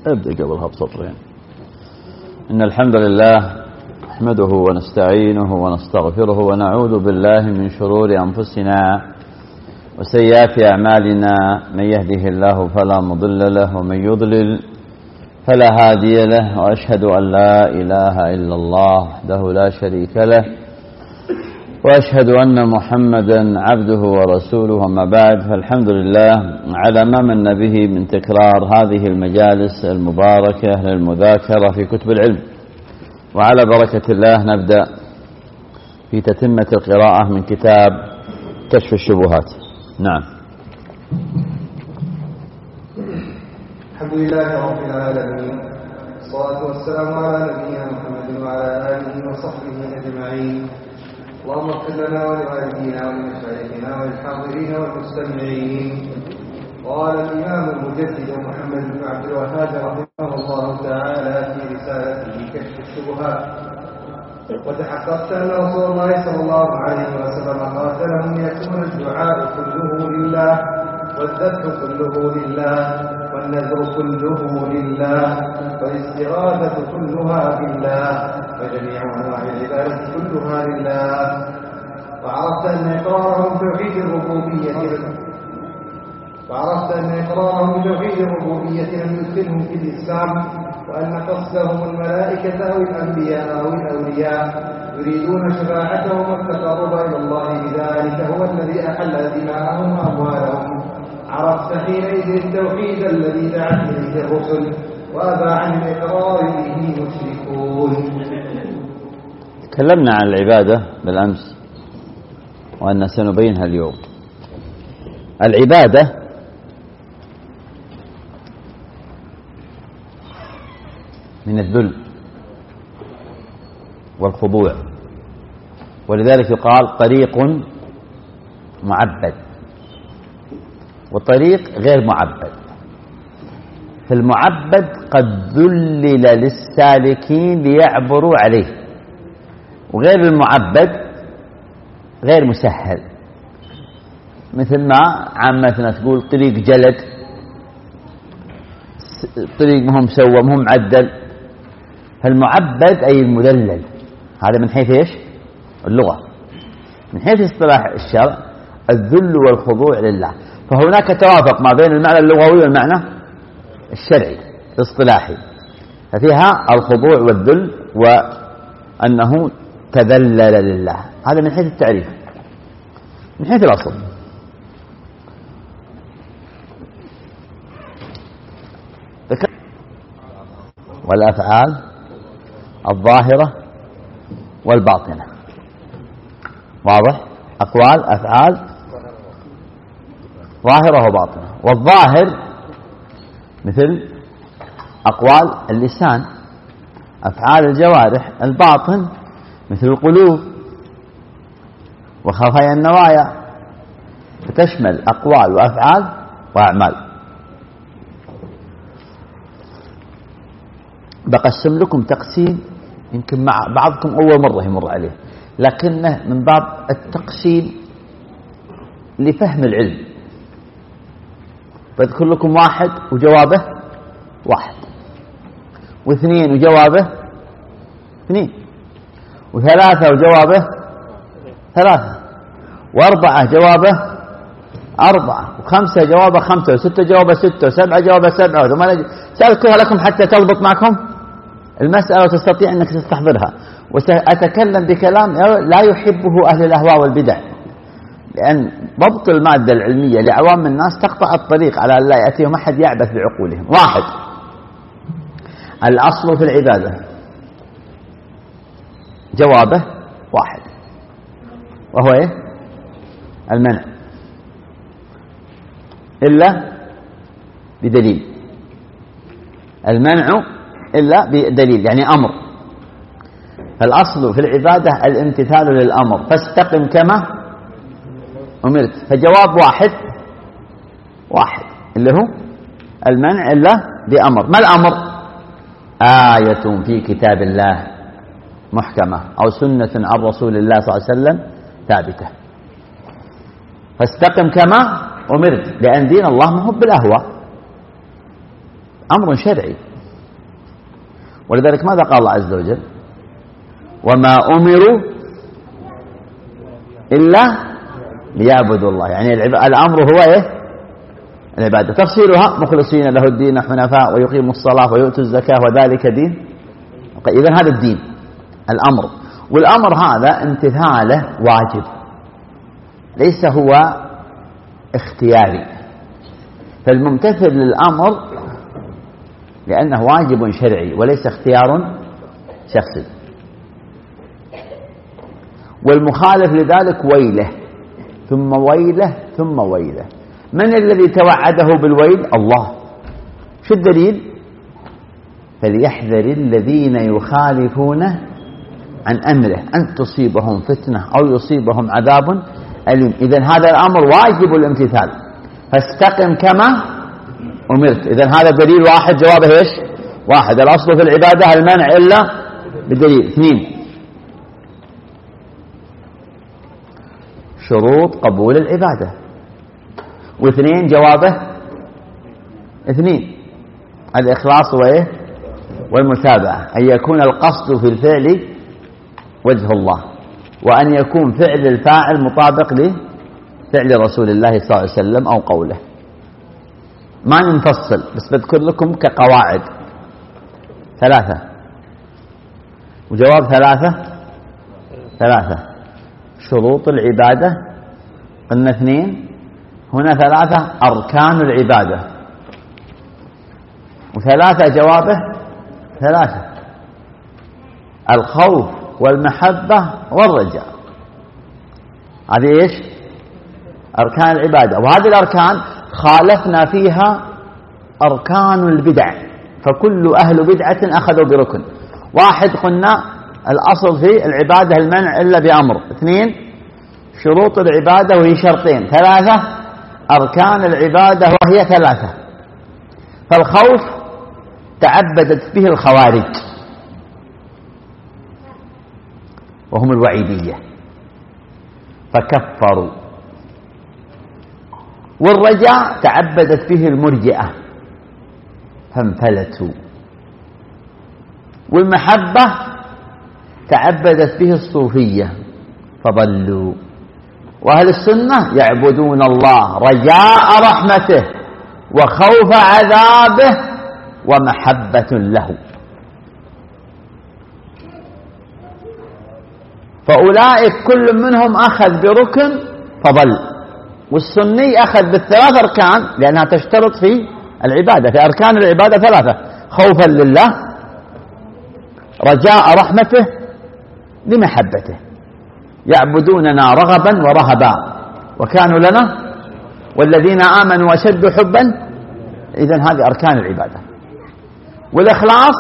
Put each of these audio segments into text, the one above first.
ابدأ قبلها بسطرين. إن الحمد لله نحمده ونستعينه ونستغفره ونعوذ بالله من شرور أنفسنا وسيئات أعمالنا، من يهده الله فلا مضل له ومن يضلل فلا هادي له، وأشهد أن لا إله إلا الله وحده لا شريك له، وأشهد أن محمدا عبده ورسوله. وما بعد، فالحمد لله على ما من به من تكرار هذه المجالس المباركة للمذاكرة في كتب العلم، وعلى بركة الله نبدأ في تتمة القراءة من كتاب كشف الشبهات. نعم. الحمد لله رب العالمين، والصلاة والسلام على نبينا محمد وعلى آله وصحبه أجمعين. اللهم اغفر لنا ولوالدينا ولمشايخنا وللحاضرين والمستمعين. قال الإمام المجدد محمد بن عبد الوهاب رحمه الله تعالى في رسالته كشف الشبهات: وتحققت أن رسول الله صلى الله عليه وسلم قاتلهم يكون الدعاء كله لله، والذبح كله لله، والنذر كله لله، والاستغاثة كلها بالله، وجميع أنواع العبادة كلها لله. وعرفت أن إقرارهم بتوحيد الربوبية لم يدخلهم في الإسلام، وأن قصدهم الملائكة أو الأنبياء أو الأولياء يريدون شفاعتهم والتقرب إلى الله بذلك هو الذي أحل دماءهم وأموالهم. عرفت حينئذ التوحيد الذي دعت إليه الرسل وأبى عن الإقرار به مشركون. تكلمنا عن العبادة بالأمس وأن سنبينها اليوم. العبادة من الذل والخضوع، ولذلك يقال طريق معبد وطريق غير معبد. فالمعبد قد ذلل للسالكين ليعبروا عليه، وغير المعبد غير مسهل، مثل ما عامتنا تقول طريق جلد، طريق مهم مسوى مهم معدل. فالمعبد أي المذلل، هذا من حيث إيش؟ اللغة. من حيث اصطلاح الشرع الذل والخضوع لله، فهناك توافق ما بين المعنى اللغوي والمعنى الشرعي الاصطلاحي، ففيها الخضوع والذل وأنه تذلل لله. هذا من حيث التعريف. من حيث الأصل والأفعال الظاهرة والباطنة، واضح؟ أقوال أفعال ظاهرة وباطنة. والظاهر مثل أقوال اللسان، أفعال الجوارح. الباطن مثل القلوب وخفايا النوايا، فتشمل أقوال وأفعال وأعمال. بقسم لكم تقسيم يمكن مع بعضكم أول مرة يمر عليه، لكنه من باب التقسيم لفهم العلم. بذكر لكم واحد وجوابه واحد، واثنين وجوابه اثنين، وثلاثة وجوابه ثلاثة، وأربعة جوابه أربعة، وخمسة جوابه خمسة، وستة جوابه ستة، وسبعة جوابه سبعة، وثمانية. سأذكرها لكم حتى تضبط معكم المسألة وتستطيع أنك تستحضرها. وسأتكلم بكلام لا يحبه أهل الأهواء والبدع، لأن ضبط المادة العلمية لعوام الناس تقطع الطريق على أن لا يأتيهم أحد يعبث بعقولهم. واحد، الأصل في العبادة جوابه واحد، وهو إيه؟ المنع، إلا بدليل. المنع إلا بدليل يعني أمر. فالأصل في العبادة الامتثال للأمر، فاستقم كما أمرت. فجواب واحد اللي هو المنع إلا بأمر. ما الأمر؟ آية في كتاب الله محكمة أو سنة عن رسول الله صلى الله عليه وسلم ثابتة. فاستقم كما أمرت، لأن دين الله ما هو بالأهواء، أمر شرعي ولذلك ماذا قال الله عز وجل؟ وما أمروا إلا ليعبدوا الله. يعني الأمر هو إيه؟ العبادة. تفسيرها مخلصين له الدين حنفاء ويقيموا الصلاة ويؤتوا الزكاة وذلك دين. إذن هذا الدين الأمر، والأمر هذا امتثاله واجب ليس هو اختياري. فالممتثل للأمر لأنه واجب شرعي وليس اختيار شخصي، والمخالف لذلك ويله ثم ويله ثم ويله. من الذي توعده بالويل؟ الله. شو الدليل؟ فليحذر الذين يخالفون عن أمره أن تصيبهم فتنة أو يصيبهم عذاب أليم. إذن هذا الأمر واجب الامتثال، فاستقم كما أمرت. إذن هذا دليل واحد، جوابه إيش؟ واحد. الأصل في العبادة المنع إلا بدليل. 2 شروط قبول العبادة، و2 جوابه 2 الإخلاص وإيه؟ والمتابعة، أن يكون القصد في الفعل وجه الله، وأن يكون فعل الفاعل مطابق لفعل رسول الله صلى الله عليه وسلم أو قوله. ما نفصل بس بذكر لكم كقواعد 3 وجواب 3 شروط العبادة قلنا 2 هنا 3 أركان العبادة، و3 جوابه 3 الخوف والمحبة والرجاء. هذه إيش؟ أركان العبادة. وهذه الأركان خالفنا فيها أركان البدع، فكل أهل بدعة أخذوا بركن. 1 قلنا الأصل في العبادة المنع إلا بأمر. 2 شروط العبادة وهي شرطين. 3 أركان العبادة وهي 3. فالخوف تعبدت به الخوارج وهم الوعيدية فكفروا، والرجاء تعبدت به المرجئة فانفلتوا، والمحبة تعبدت به الصوفية فضلوا. وأهل السنة يعبدون الله رجاء رحمته وخوف عذابه ومحبة له. فأولئك كل منهم أخذ بركن فضل، والسني أخذ بال3 أركان لأنها تشترط في العبادة. في أركان العبادة 3: خوفا لله، رجاء رحمته، لمحبته. يعبدوننا رغبا ورهبا وكانوا لنا والذين آمنوا أشد حبا. إذن هذه أركان العبادة. والإخلاص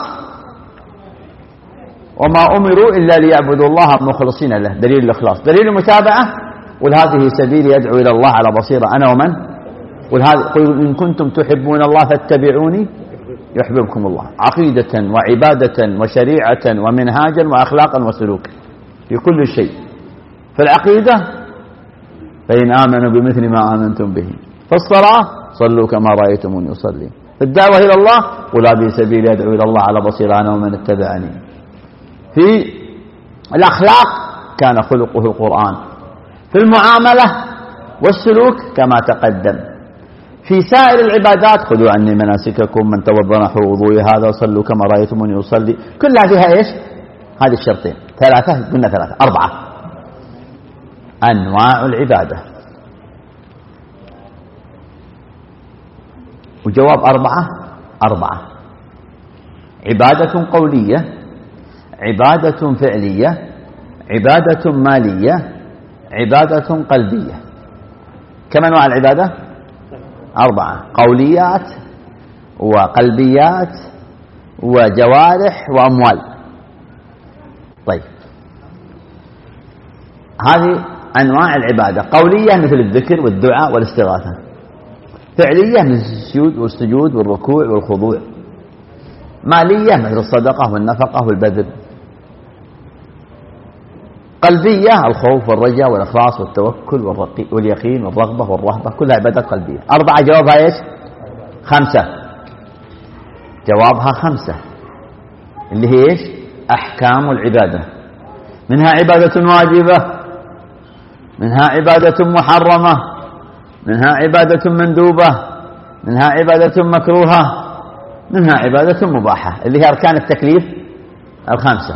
وما أمروا إلا ليعبدوا الله مخلصين له، دليل الإخلاص. دليل المتابعة: قل هذه سبيلي يدعو إلى الله على بصيرة أنا ومن. قل إن كنتم تحبون الله فاتبعوني يحببكم الله. عقيدة وعبادة وشريعة ومنهاجا وأخلاقا وسلوكا في كل شيء. في العقيدة: فإن آمنوا بمثل ما آمنتم به. في الصلاة: صلوا كما رأيتموني أصلي. في الدعوة إلى الله: قل هذه سبيلي يدعو إلى الله على بصيرة أنا ومن اتبعني. في الأخلاق: كان خلقه القرآن. في المعاملة والسلوك كما تقدم. في سائر العبادات: خذوا عني مناسككم، من توضأ نحو وضوئي هذا وصلوا كما رأيتموني أصلي. كلها فيها إيش؟ هذه الشرطين. 3 قلنا 3 4 أنواع العبادة. وجواب 4 عبادة قولية، عبادة فعلية، عبادة مالية، عبادة قلبية. كم أنواع العبادة؟ 4: قوليات وقلبيات وجوارح وأموال. طيب، هذه أنواع العبادة. قولية مثل الذكر والدعاء والاستغاثة. فعلية مثل السجود والركوع والخضوع. مالية مثل الصدقة والنفقة والبذل. قلبية: الخوف والرجاء والإخلاص والتوكل واليقين والرغبة والرهبة، كلها عبادات قلبية. 4 جوابها إيش؟ 5 جوابها 5. اللي هي إيش؟ أحكام العبادة، منها عبادة واجبة، منها عبادة محرمة، منها عبادة مندوبة، منها عبادة مكروهة، منها عبادة مباحة، اللي هي أركان التكليف الخمسة.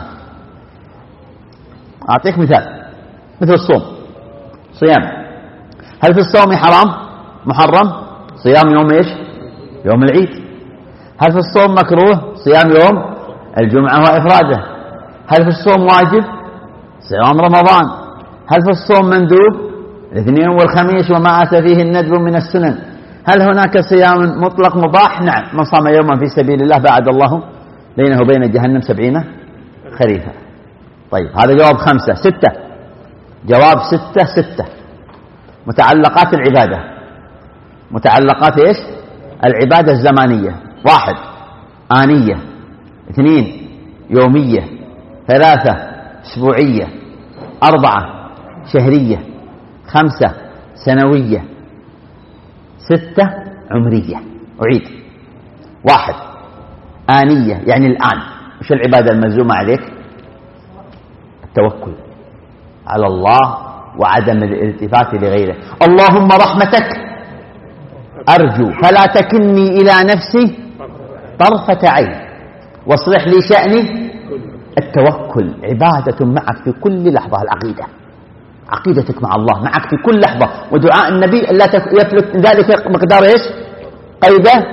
أعطيك مثال، مثل الصوم، صيام، هل في الصوم حرام محرم؟ صيام يوم إيش؟ يوم العيد. هل في الصوم مكروه؟ صيام يوم الجمعة وإفراده. هل في الصوم واجب؟ صيام رمضان. هل في الصوم مندوب؟ الاثنين والخميس وما أتى فيه الندب من السنن. هل هناك صيام مطلق مباح؟ نعم، من صام يوما في سبيل الله بعد الله بينه وبين جهنم 70 خريفا. طيب هذا جواب 5. 6 جواب 6 متعلقات العبادة. متعلقات إيش؟ العبادة الزمانية. 1 آنية، 2 يومية، 3 أسبوعية، 4 شهرية، 5 سنوية، 6 عمرية. أعيد: 1 آنية يعني الآن. وش العبادة الملزومة عليك؟ التوكل على الله وعدم الالتفات لغيره. اللهم رحمتك أرجو فلا تكلني إلى نفسي طرفة عين واصلح لي شأني. التوكل عبادة معك في كل لحظة. العقيدة، عقيدتك مع الله معك في كل لحظة. ودعاء النبي لا يفلت ذلك مقدار إيش؟ قيده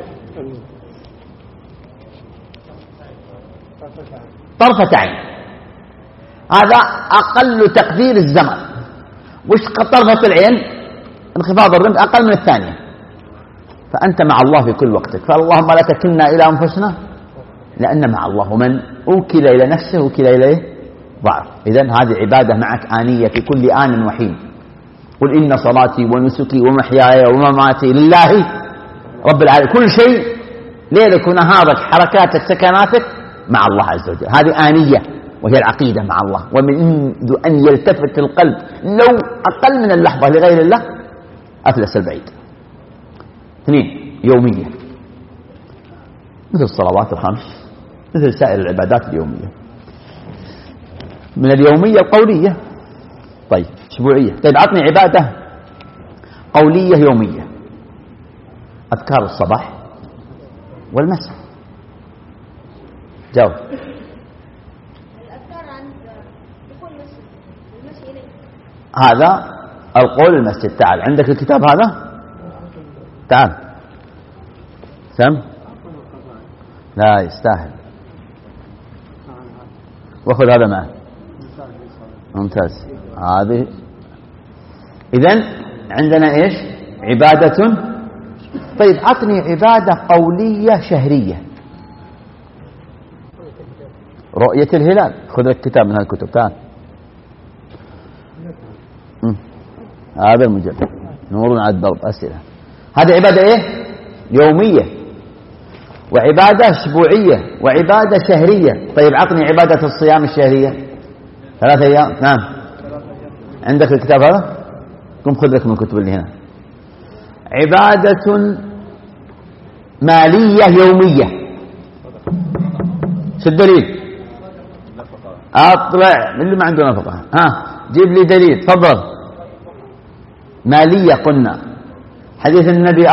طرفة عين. هذا أقل تقدير الزمن. وش طرفة العين؟ انخفاض الرمز أقل من الثانية. فأنت مع الله في كل وقتك. فاللهم لا تكلنا إلى أنفسنا لأن مع الله، ومن أوكل إلى نفسه وكل إليه ضعف. إذن هذه عبادة معك آنية في كل آن وحين. قل إن صلاتي ونسكي ومحياي ومماتي لله رب العالمين. كل شيء، ليلك ونهارك، حركاتك، سكناتك مع الله عز وجل. هذه آنية وهي العقيدة مع الله. ومنذ أن يلتفت القلب لو أقل من اللحظة لغير الله أفلس البعيد. 2 يومية، مثل الصلوات الخمس، مثل سائر العبادات اليومية. من اليومية القولية. طيب أسبوعية. طيب عطني عبادة قولية يومية. أذكار الصباح والمساء. جاوب. هذا القول المسجد. تعال، عندك الكتاب هذا؟ تعال سم. لا يستاهل. واخذ هذا معه. ممتاز. هذه إذن عندنا إيش؟ عبادة. طيب عطني عبادة قولية شهرية. رؤية الهلال. خذ لك كتاب من هالكتب. تعال. هذا المجلد نور على الضرب أسئلة. هذه عبادة إيه؟ يومية، وعبادة أسبوعية، وعبادة شهرية. طيب عطني عبادة الصيام الشهرية. 3 أيام. نعم، عندك الكتاب هذا؟ قم خذ لك من الكتب اللي هنا. عبادة مالية يومية. شو الدليل؟ أطلع من اللي ما عنده نفقة. جيب لي دليل. تفضل. مالية قلنا حديث النبي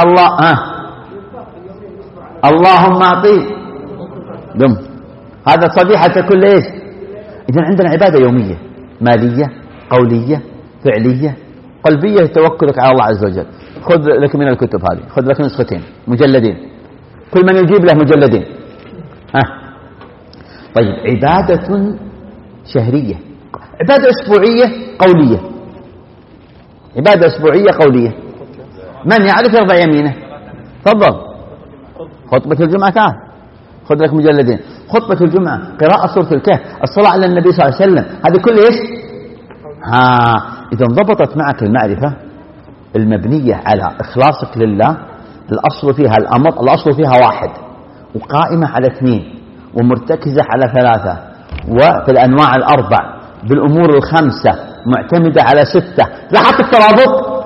اللهم أعطي دم. هذا صبيحة كل إيش؟ إذن عندنا عبادة يومية مالية قولية فعلية قلبية توكلك على الله عز وجل. خذ لك من الكتب هذه، خذ لك نسختين مجلدين، كل من يجيب له مجلدين. طيب عبادة شهرية، عبادة أسبوعية قولية، عبادة أسبوعية قولية. من يعرف يرفع يمينه. تفضل. خطبة الجمعة. تعال خذ لك مجلدين. خطبة الجمعة، قراءة سورة الكهف، الصلاة على النبي صلى الله عليه وسلم، هذه كل إيش؟ إذا انضبطت معك المعرفة المبنية على إخلاصك لله، الأصل فيها الأمر، الأصل فيها 1، وقائمة على 2، ومرتكزة على 3، وفي الأنواع 4، بالأمور 5، معتمدة على 6. لاحظت الترابط؟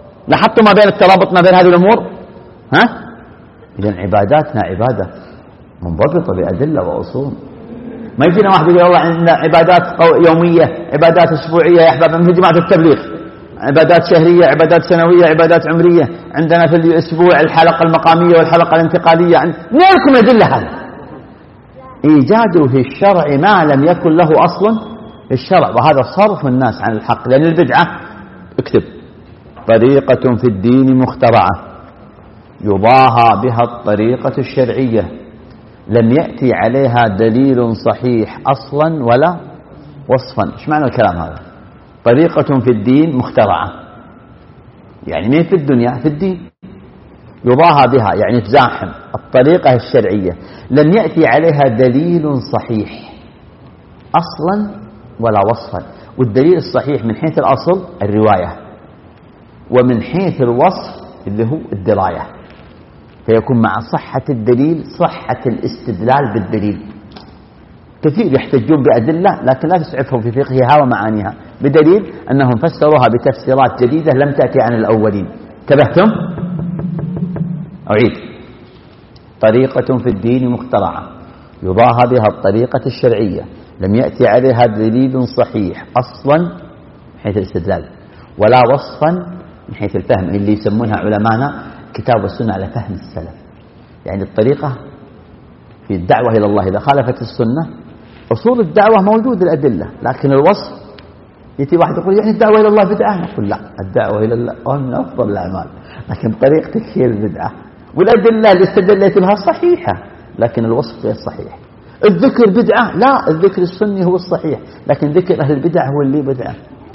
لاحظت ما بين الترابط ما بين هذه الأمور؟ إذن عباداتنا عبادة منضبطة بأدلة وأصول. ما يجينا واحد يقول والله عندنا عبادات يومية، عبادات أسبوعية يا أحباب مثل جماعة التبليغ، عبادات شهرية، عبادات سنوية، عبادات عمرية، عندنا في الأسبوع الحلقة المقامية والحلقة الانتقالية. من لكم أدلة هذا؟ إيجاده في الشرع ما لم يكن له أصل في الشرع، وهذا صرف الناس عن الحق. لأن البدعة، اكتب، طريقة في الدين مخترعة يضاهى بها الطريقة الشرعية لم يأتي عليها دليل صحيح أصلا ولا وصفا. ايش معنى الكلام هذا؟ طريقة في الدين مخترعة، يعني مين في الدنيا؟ في الدين. يضاهى بها يعني تزاحم الطريقة الشرعية لم يأتي عليها دليل صحيح أصلا ولا وصفا. والدليل الصحيح من حيث الأصل الرواية، ومن حيث الوصف اللي هو الدراية، فيكون مع صحة الدليل صحة الاستدلال بالدليل. كثير يحتجون بأدلة لكن لا تسعفهم في فقهها ومعانيها، بدليل أنهم فسروها بتفسيرات جديدة لم تأتي عن الأولين. انتبهتم؟ أعيد: طريقة في الدين مخترعة يضاهى بها الطريقة الشرعية لم يأتي عليها دليل صحيح أصلا من حيث الاستدلال ولا وصفا من حيث الفهم، اللي يسمونها علمانا كتاب والسنة على فهم السلف. يعني الطريقة في الدعوة إلى الله إذا خالفت السنة، أصول الدعوة موجود الأدلة، لكن الوصف يأتي واحد يقول يعني الدعوة إلى الله بدعة، نقول لا، الدعوة إلى الله من أفضل الأعمال، لكن طريقتك هي البدعة. والأدلة اللي استدلت لها صحيحة لكن الوصف غير صحيح. الذكر بدعة، لا، الذكر السني هو الصحيح، لكن ذكر أهل البدع هو اللي بدعة.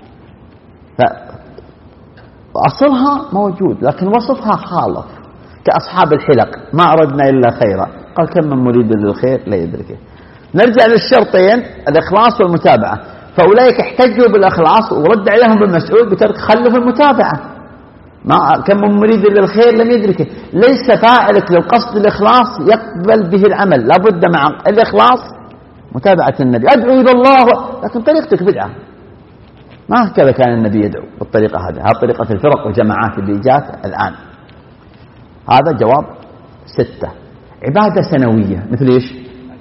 فأصلها موجود لكن وصفها خالف، كأصحاب الحلق ما أردنا إلا خيرا، قال كم من مريد للخير لا يدركه. نرجع للشرطين الإخلاص والمتابعة، فأولئك احتجوا بالإخلاص ورد عليهم بالمسعود بترك خلف المتابعة. ما كم من مريد للخير لم يدركه. ليس فاعلك للقصد الإخلاص يقبل به العمل، لابد مع الإخلاص متابعة النبي. أدعو إلى الله لكن طريقتك بدعة، ما هكذا كان النبي يدعو بالطريقة هذه طريقة الفرق والجماعات اللي جات الآن. هذا جواب 6. عبادة سنوية مثل إيش؟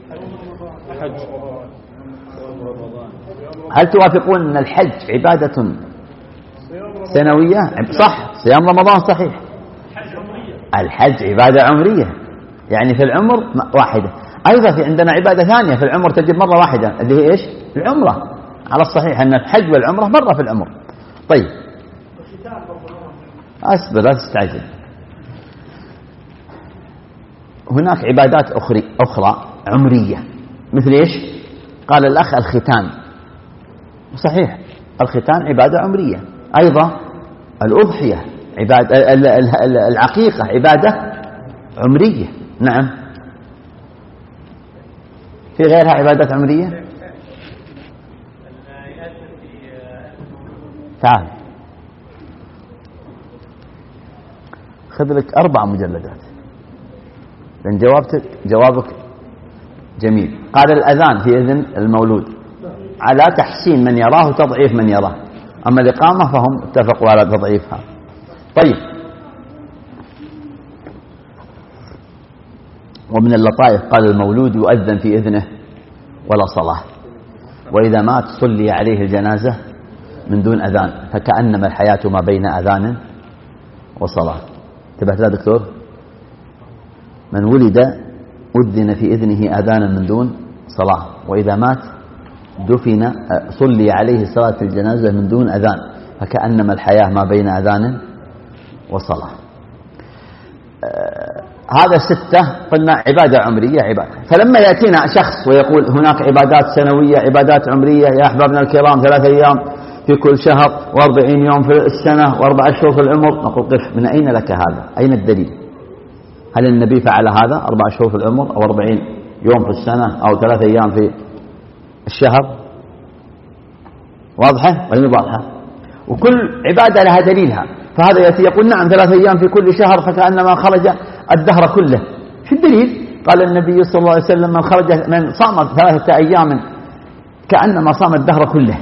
هل توافقون أن الحج عبادة سنوية؟ صح. صيام رمضان صحيح. الحج عبادة عمرية، يعني في العمر واحدة. أيضا في عندنا عبادة ثانية في العمر تجب مرة واحدة، اللي هي إيش؟ العمرة. على الصحيح أن الحج والعمرة مرة في العمر. طيب أصبر لا تستعجل. هناك عبادات أخرى عمرية مثل إيش؟ قال الأخ الختان، صحيح الختان عبادة عمرية. أيضا الأضحية عبادة، العقيقة عبادة عمرية. نعم. في غيرها عبادات عمرية؟ تعال خذ لك 4 مجلدات لأن جوابك جميل. قال الأذان في إذن المولود على تحسين من يراه وتضعيف من يراه، أما الإقامة فهم اتفقوا على تضعيفها. طيب، ومن اللطائف قال المولود يؤذن في إذنه ولا صلاة، وإذا مات صلي عليه الجنازة من دون أذان فكأنما الحياة ما بين أذان وصلاة. انتبهت يا دكتور؟ من ولد أذن في إذنه أذانا من دون صلاة، وإذا مات دفن صلي عليه صلاة الجنازة من دون أذان فكأنما الحياة ما بين أذان وصلاة. هذا 6 قلنا عبادة عمرية عبادة. فلما يأتينا شخص ويقول هناك عبادات سنوية عبادات عمرية، يا أحبابنا الكرام 3 أيام في كل شهر و40 يوم في السنة و4 أشهر في العمر، نقول قف، من أين لك هذا؟ أين الدليل؟ هل النبي فعل هذا 4 أشهر في العمر أو 40 يوم في السنة أو 3 أيام في الشهر؟ واضحة ولا مو واضحة؟ وكل عبادة لها دليلها. فهذا يأتي يقول نعم 3 أيام في كل شهر فكأنما خرج الدهر كله. شو الدليل؟ قال النبي صلى الله عليه وسلم من صام 3 أيام كأنما صام الدهر كله.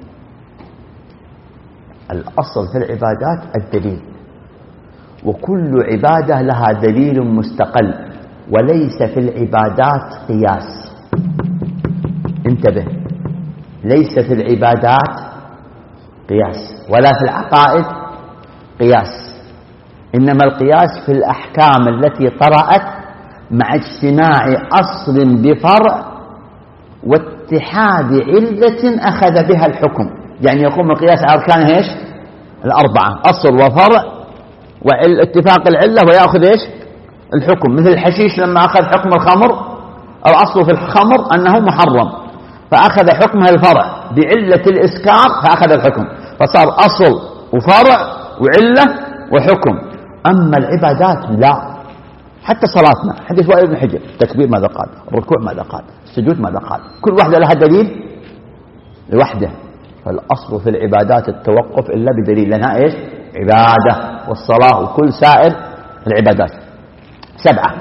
الأصل في العبادات الدليل، وكل عبادة لها دليل مستقل وليس في العبادات قياس. انتبه، ليس في العبادات قياس ولا في العقائد قياس، إنما القياس في الأحكام التي طرأت مع اجتماع أصل بفرع واتحاد علة أخذ بها الحكم. يعني يقوم القياس على أركانه إيش؟ الأربعة: أصل وفرع واتفاق العلة ويأخذ إيش؟ الحكم. مثل الحشيش لما أخذ حكم الخمر، الأصل في الخمر أنه محرم، فأخذ حكمها الفرع بعلة الإسكار فأخذ الحكم، فصار أصل وفرع وعلة وحكم. أما العبادات لا، حتى صلاتنا حديث وائل بن حجر: التكبير ماذا قال، الركوع ماذا قال، السجود ماذا قال، كل واحدة لها دليل لوحده. فالأصل في العبادات التوقف إلا بدليل، لأنها إيش؟ عبادة، والصلاة وكل سائر العبادات. 7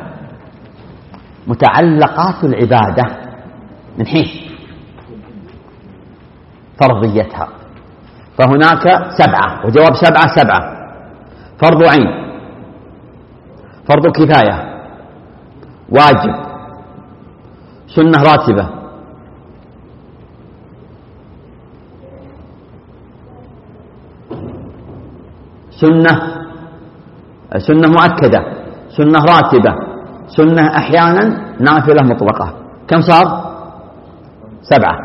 متعلقات العبادة من حيث فرضيتها، فهناك 7 وجواب 7. فرض عين، فرض كفاية، واجب، سنة راتبة، سنة مؤكدة، سنة راتبة، سنة أحيانا، نافلة مطلقة. كم صار؟ 7.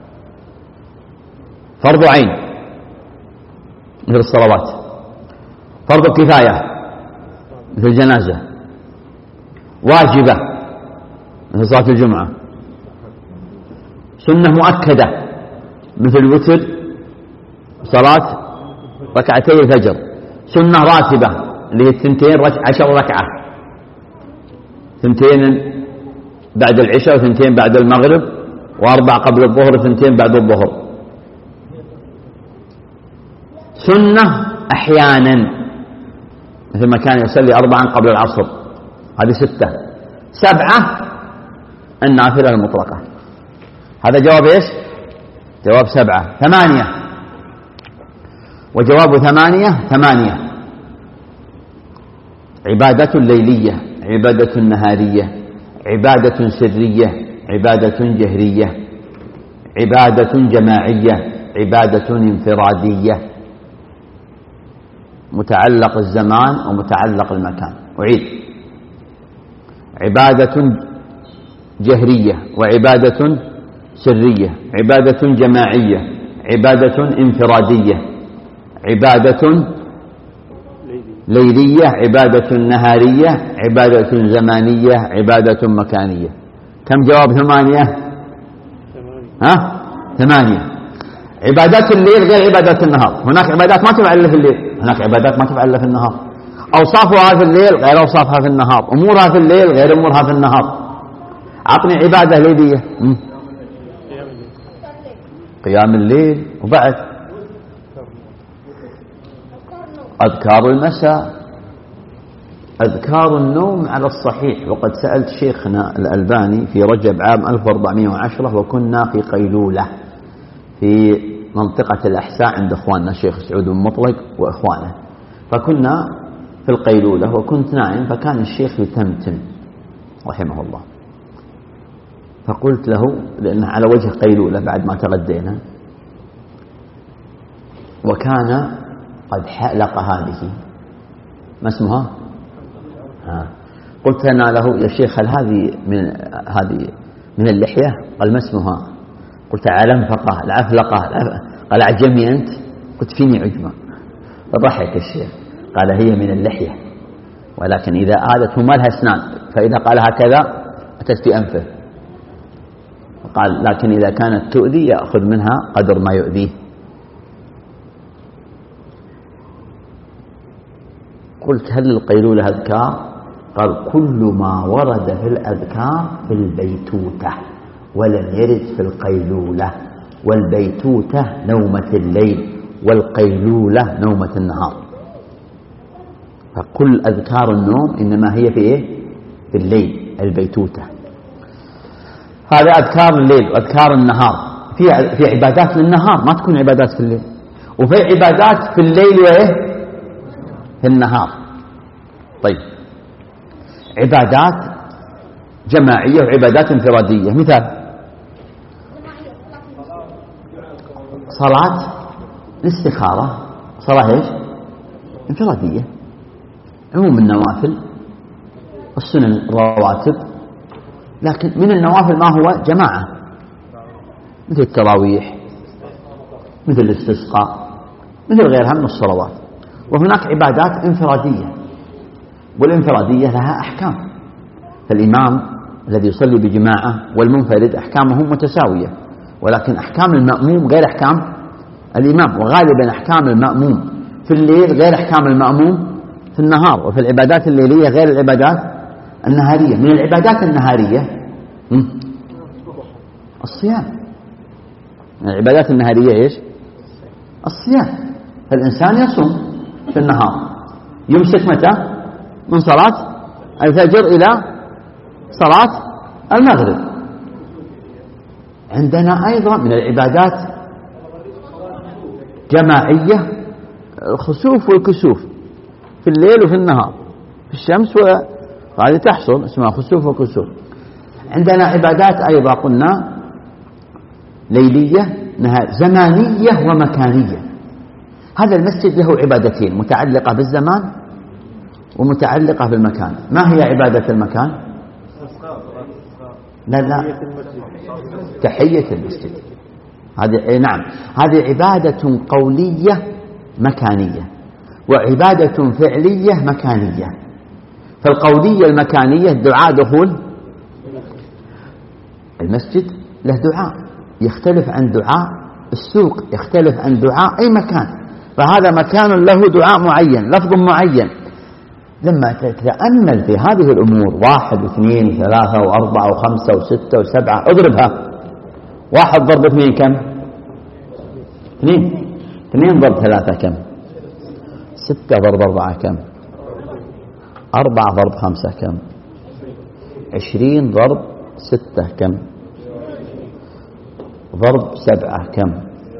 فرض عين مثل الصلوات، فرض كفاية مثل الجنازة، واجبة مثل صلاة الجمعة، سنة مؤكدة مثل الوتر، صلاة ركعتي الفجر، سنة راتبة اللي هي 12 ركعة، 2 بعد العشاء و2 بعد المغرب، و4 قبل الظهر و2 بعد الظهر. سنة أحيانا مثل ما كان يصلي 4 قبل العصر، هذه 6. 7 النافلة المطلقة. هذا جواب إيش؟ جواب 7. 8 وجواب 8 عبادة ليلية، عبادة نهارية، عبادة سرية، عبادة جهرية، عبادة جماعية، عبادة انفرادية، متعلق الزمان ومتعلق المكان. أعيد: عبادة جهرية وعبادة سرية، عبادة جماعية، عبادة انفرادية، عبادة ليلية، عبادة نهارية، عبادة زمانية، عبادة مكانية. كم جواب؟ 8. 8. عبادات الليل غير عبادات النهار. هناك عبادات ما تفعل إلا في الليل، هناك عبادات ما تفعل إلا في النهار. أوصافها في الليل غير أوصافها في النهار، أمورها في الليل غير أمورها في النهار. أعطني عبادة ليلية. قيام الليل، وبعد أذكار المساء، أذكار النوم على الصحيح. وقد سألت شيخنا الألباني في رجب عام 1410 وكنا في قيلولة في منطقة الأحساء عند أخواننا الشيخ سعود بن مطلق وإخوانه، فكنا في القيلولة وكنت نائم، فكان الشيخ يتمتم رحمه الله، فقلت له لأنه على وجه قيلولة بعد ما تغدينا، وكان قد حلق هذه، ما اسمها؟ قلت أنا له: يا شيخ هل هذه من اللحية؟ قال: ما اسمها؟ قلت: علنفقة، العفلقة. قال: أعجمي أنت؟ قلت: فيني عجمة. فضحك الشيخ، قال: هي من اللحية، ولكن إذا آلت ما لها أسنان، فإذا قال هكذا أتت في أنفه. قال: لكن إذا كانت تؤذي يأخذ منها قدر ما يؤذيه. قلت: هل القيلولة أذكار؟ قال: كل ما ورد في الأذكار في البيتوتة ولم يرد في القيلولة، والبيتوتة نومة الليل والقيلولة نومة النهار. فكل أذكار النوم إنما هي في إيه؟ في الليل، البيتوتة. هذا أذكار الليل وأذكار النهار. في عبادات للنهار ما تكون عبادات في الليل، وفي عبادات في الليل وإيه؟ في النهار. طيب، عبادات جماعية وعبادات انفرادية. مثال صلاة الاستخارة، صلاة ايش؟ انفرادية. عموم النوافل، السنن الرواتب، لكن من النوافل ما هو جماعة، مثل التراويح، مثل الاستسقاء، مثل غيرها من الصلوات. وهناك عبادات انفرادية، والانفرادية لها أحكام. فالإمام الذي يصلي بجماعة والمنفرد أحكامه متساوية، ولكن أحكام المأموم غير أحكام الإمام. وغالبا أحكام المأموم في الليل غير أحكام المأموم في النهار، وفي العبادات الليلية غير العبادات النهارية. من العبادات النهارية الصيام. من العبادات النهارية إيش؟ الصيام. فالإنسان يصوم في النهار، يمسك متى؟ من صلاة الفجر إلى صلاة المغرب. عندنا أيضا من العبادات جماعية، الخسوف والكسوف في الليل وفي النهار، في الشمس، وهذه تحصل اسمها خسوف وكسوف. عندنا عبادات أيضا قلنا ليلية، زمانية ومكانية. هذا المسجد له عبادتين، متعلقة بالزمان ومتعلقة بالمكان. ما هي عبادة المكان؟ لا تحية المسجد. هذه نعم، هذه عبادة قولية مكانية، وعبادة فعلية مكانية. فالقولية المكانية الدعاء دخول المسجد له دعاء يختلف عن دعاء السوق، يختلف عن دعاء أي مكان. فهذا مكان له دعاء معين، لفظ معين. لما تتأمل في هذه الأمور، 1 و2 و3 و4 و5 و6 و7، اضربها. 1 ضرب 2 كم؟ 2. 2 ضرب 3 كم؟ 6 ضرب 4 كم؟ 4 ضرب 5 كم؟ 20 ضرب 6 كم؟ ضرب 7 كم؟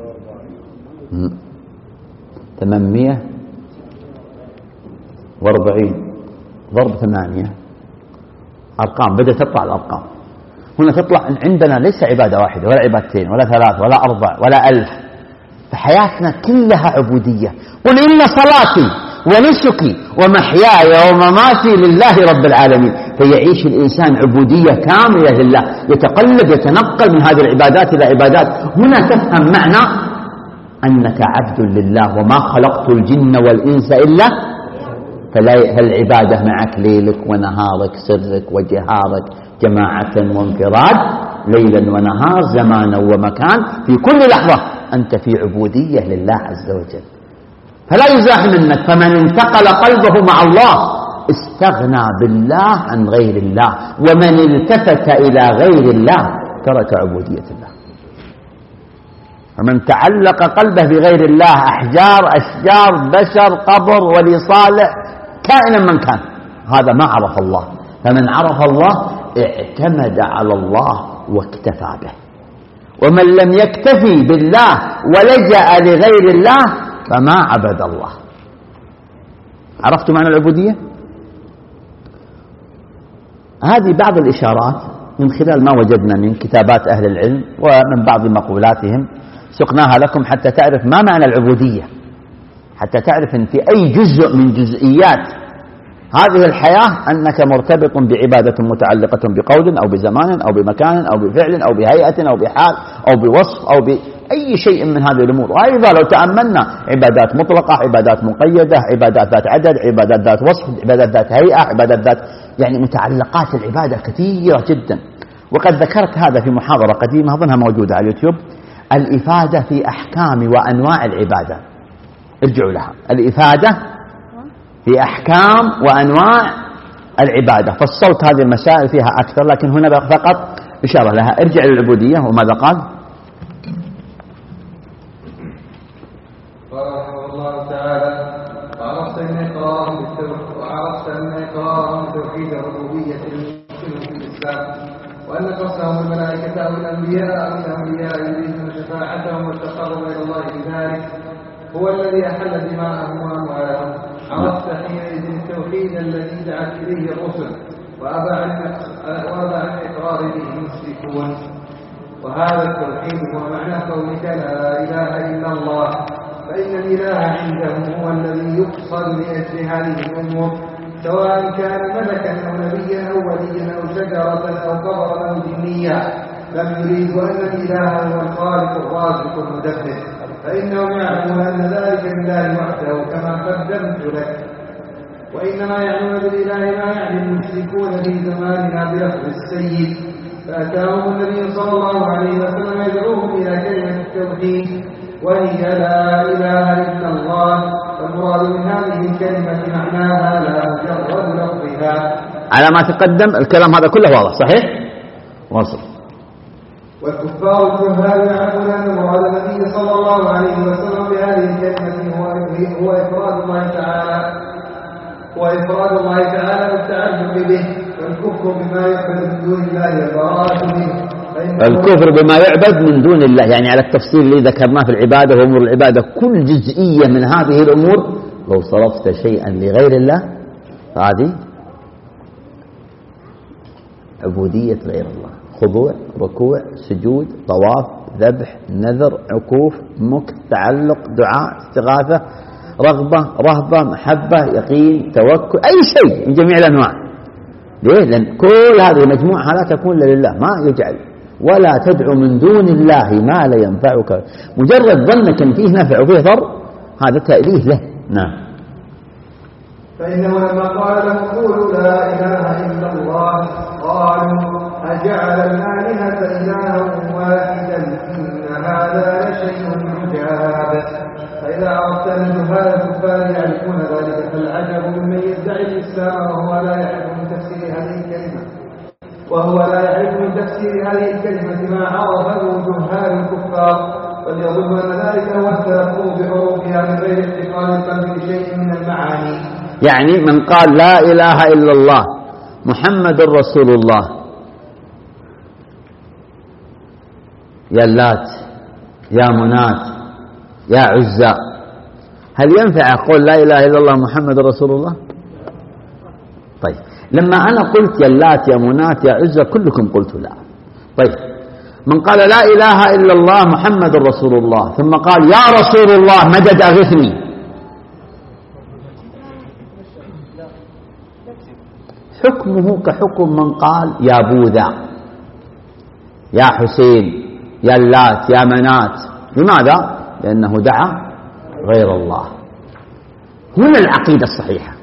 840 ضرب 8. أرقام بدأت تطلع الأرقام هنا، تطلع عندنا ليس عبادة واحدة ولا عبادتين ولا 3 ولا 4 ولا 1000. فحياتنا كلها عبودية. قل إن صلاتي ونسكي ومحياي ومماتي لله رب العالمين. فيعيش الإنسان عبودية كاملة لله، يتقلب يتنقل من هذه العبادات إلى عبادات. هنا تفهم معنى أنك عبد لله، وما خلقت الجن والإنس إلا. فالعبادة معك ليلك ونهارك، سرك وجهارك، جماعة وانفراد، ليلا ونهار، زمانا ومكان، في كل لحظة أنت في عبودية لله عز وجل. فلا يزاح منك. فمن انتقل قلبه مع الله استغنى بالله عن غير الله، ومن التفت إلى غير الله ترك عبودية الله. فمن تعلق قلبه بغير الله، أحجار، أشجار، بشر، قبر، ولي صالح، كائنا من كان، هذا ما عرف الله. فمن عرف الله اعتمد على الله واكتفى به. ومن لم يكتفي بالله ولجأ لغير الله فما عبد الله. عرفتم معنى العبودية؟ هذه بعض الإشارات من خلال ما وجدنا من كتابات أهل العلم ومن بعض مقولاتهم، سقناها لكم حتى تعرف ما معنى العبودية، حتى تعرف أن في أي جزء من جزئيات هذه الحياة أنك مرتبط بعبادة متعلقة بقول أو بزمان أو بمكان أو بفعل أو بهيئة أو بحال أو بوصف أو بأي شيء من هذه الأمور. وأيضا لو تأملنا عبادات مطلقة، عبادات مقيدة، عبادات ذات عدد، عبادات ذات وصف، عبادات ذات هيئة، عبادات ذات يعني متعلقات العبادة كثيرة جدا. وقد ذكرت هذا في محاضرة قديمة أظنها موجودة على اليوتيوب، الإفادة في أحكام وأنواع العبادة، ارجعوا لها. الإفادة في أحكام وأنواع العبادة، فالصوت هذه المسائل فيها أكثر، لكن هنا فقط إشارة لها. ارجع للعبودية. وماذا قال؟ قال رحمه الله تعالى: وعرفت أن إقرارهم بتوحيد الربوبية المسلم في الإسلام، وأن قسمهم الملائكة أو الأنبياء يريدون شفاعتهم والتقرب إلى الله بذلك هو الذي أحل دماءهم وأموالهم. عرفت حينئذ التوحيد الذي دعت إليه الرسل، وأبى عن الإقرار به المشركون. وهذا التوحيد هو معنى قولك لا إله إلا الله، فإن الإله عندهم هو الذي يقصد لأجل هذه الأمور، سواء كان ملكا أو نبيا أو وليا أو شجرة أو قبرا أو جنيا. لم يريدوا أن الإله هو الخالق الرازق المدبر، فإنهم يعلمون أن ذلك لله وحده كما قدمت لك. وإنما يعنون بالإله ما يعني المشركون في زماننا بلفظ السيد، فأتاهم النبي صلى الله عليه وسلم يدعوهم إلى كلمة التوحيد وهي لا إله إلا الله. فالمراد من هذه الكلمة معناها لا مجرد لفظها. على ما تقدم الكلام هذا كله واضح صحيح؟ واصل. والكفار الجهال يعلمون أن مراد النبي صلى الله عليه وسلم بهذه الكلمة هو إفراد الله تعالى والتعلق به، والكفر بما يعبد من دون الله والبراءة منه. الكفر بما يعبد من دون الله، يعني على التفصيل اللي ذكرناه في العبادة وأمور العبادة، كل جزئية من هذه الأمور لو صرفت شيئا لغير الله فهذه عبودية غير الله، خضوع، ركوع، سجود، طواف، ذبح، نذر، عكوف، مكث، تعلق، دعاء، استغاثة، رغبة، رهبة، محبة، يقين، توكل، أي شيء من جميع الأنواع. ليه؟ لأن كل هذه المجموعة لا تكون لله، ما يجعل. ولا تدعو من دون الله ما لا ينفعك، مجرد ظنك أن فيه نفع وفيه ضر هذا تأليه له. نعم. فإنه لما قال لهم قولوا لا إله إلا الله قالوا أجعل الآلهة إلها واحدا إن هذا لشيء عجاب. فإذا عرفت أن جهال الكفار يعرفون ذلك فالعجب ممن يدعي الإسلام وهو لا يعرف من تفسير هذه الكلمة ما عرفه جهال الكفار، فليظن أن ذلك هو التلفظ بحروفها من غير اعتقاد القلب بشيء من المعاني. يعني من قال لا إله إلا الله محمد رسول الله، يا اللات يا منات يا عزى، هل ينفع أقول لا إله إلا الله محمد رسول الله؟ طيب لما أنا قلت يا اللات يا منات يا عزى كلكم قلتوا لا. طيب من قال لا إله إلا الله محمد رسول الله ثم قال يا رسول الله مدد أغثني، حكمه كحكم من قال يا بوذا يا حسين يا اللات يا منات. لماذا؟ لأنه دعا غير الله. هنا العقيدة الصحيحة،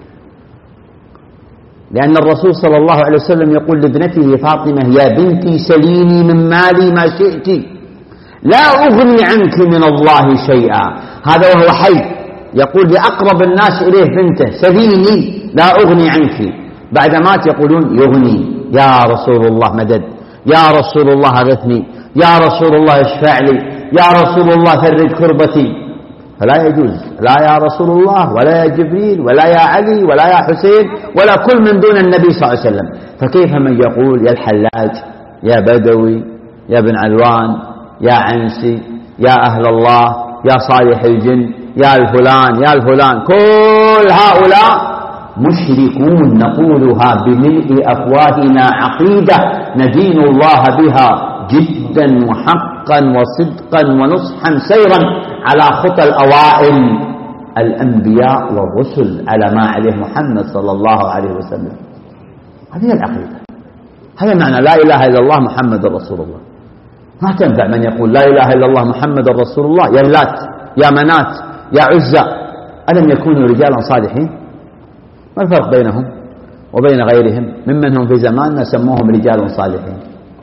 لأن الرسول صلى الله عليه وسلم يقول لابنته فاطمة يا بنتي سليني من مالي ما شئت لا أغني عنك من الله شيئا. هذا وهو حي يقول لأقرب الناس إليه بنته سليني لا أغني عنك، بعد مات يقولون يغني يا رسول الله مدد، يا رسول الله أغثني، يا رسول الله اشفع لي، يا رسول الله فرج كربتي. فلا يجوز لا يا رسول الله ولا يا جبريل ولا يا علي ولا يا حسين ولا كل من دون النبي صلى الله عليه وسلم. فكيف من يقول يا الحلاج يا بدوي يا بن علوان يا عنسي يا أهل الله يا صالح الجن يا الفلان يا الفلان، كل هؤلاء مشركون نقولها بملء أفواهنا عقيدة ندين الله بها جدا وحقا وصدقا ونصحا سيرا على خطى الأوائل الأنبياء والرسل على ما عليه محمد صلى الله عليه وسلم. هذه العقيدة، هذا معنى لا إله إلا الله محمد رسول الله. ما تنفع من يقول لا إله إلا الله محمد رسول الله يا اللات يا منات يا عزى، ألم يكونوا رجالا صالحين؟ ما الفرق بينهم وبين غيرهم ممن هم في زماننا سموهم رجال صالحين؟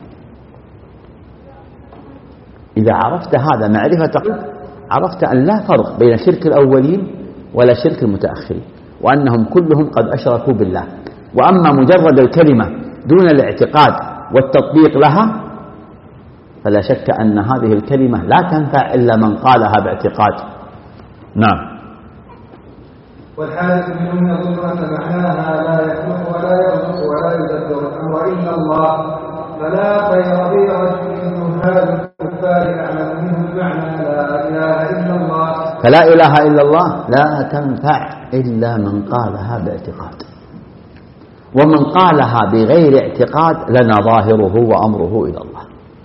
إذا عرفت هذا معرفة عرفت أن لا فرق بين شرك الأولين ولا شرك المتأخرين، وأنهم كلهم قد أشركوا بالله. وأما مجرد الكلمة دون الاعتقاد والتطبيق لها فلا شك أن هذه الكلمة لا تنفع إلا من قالها باعتقاد. نعم. والحادث منهم يظن أن معناها لا يخلق ولا يرزق ولا يدبر الأمر إلا الله، فلا خير في رجل من هذا الكفار يعلم منه المعنى لا إله إلا الله. فلا إله إلا الله لا تنفع إلا من قالها باعتقاد. ومن قالها بغير اعتقاد لنا ظاهره وأمره إلى الله.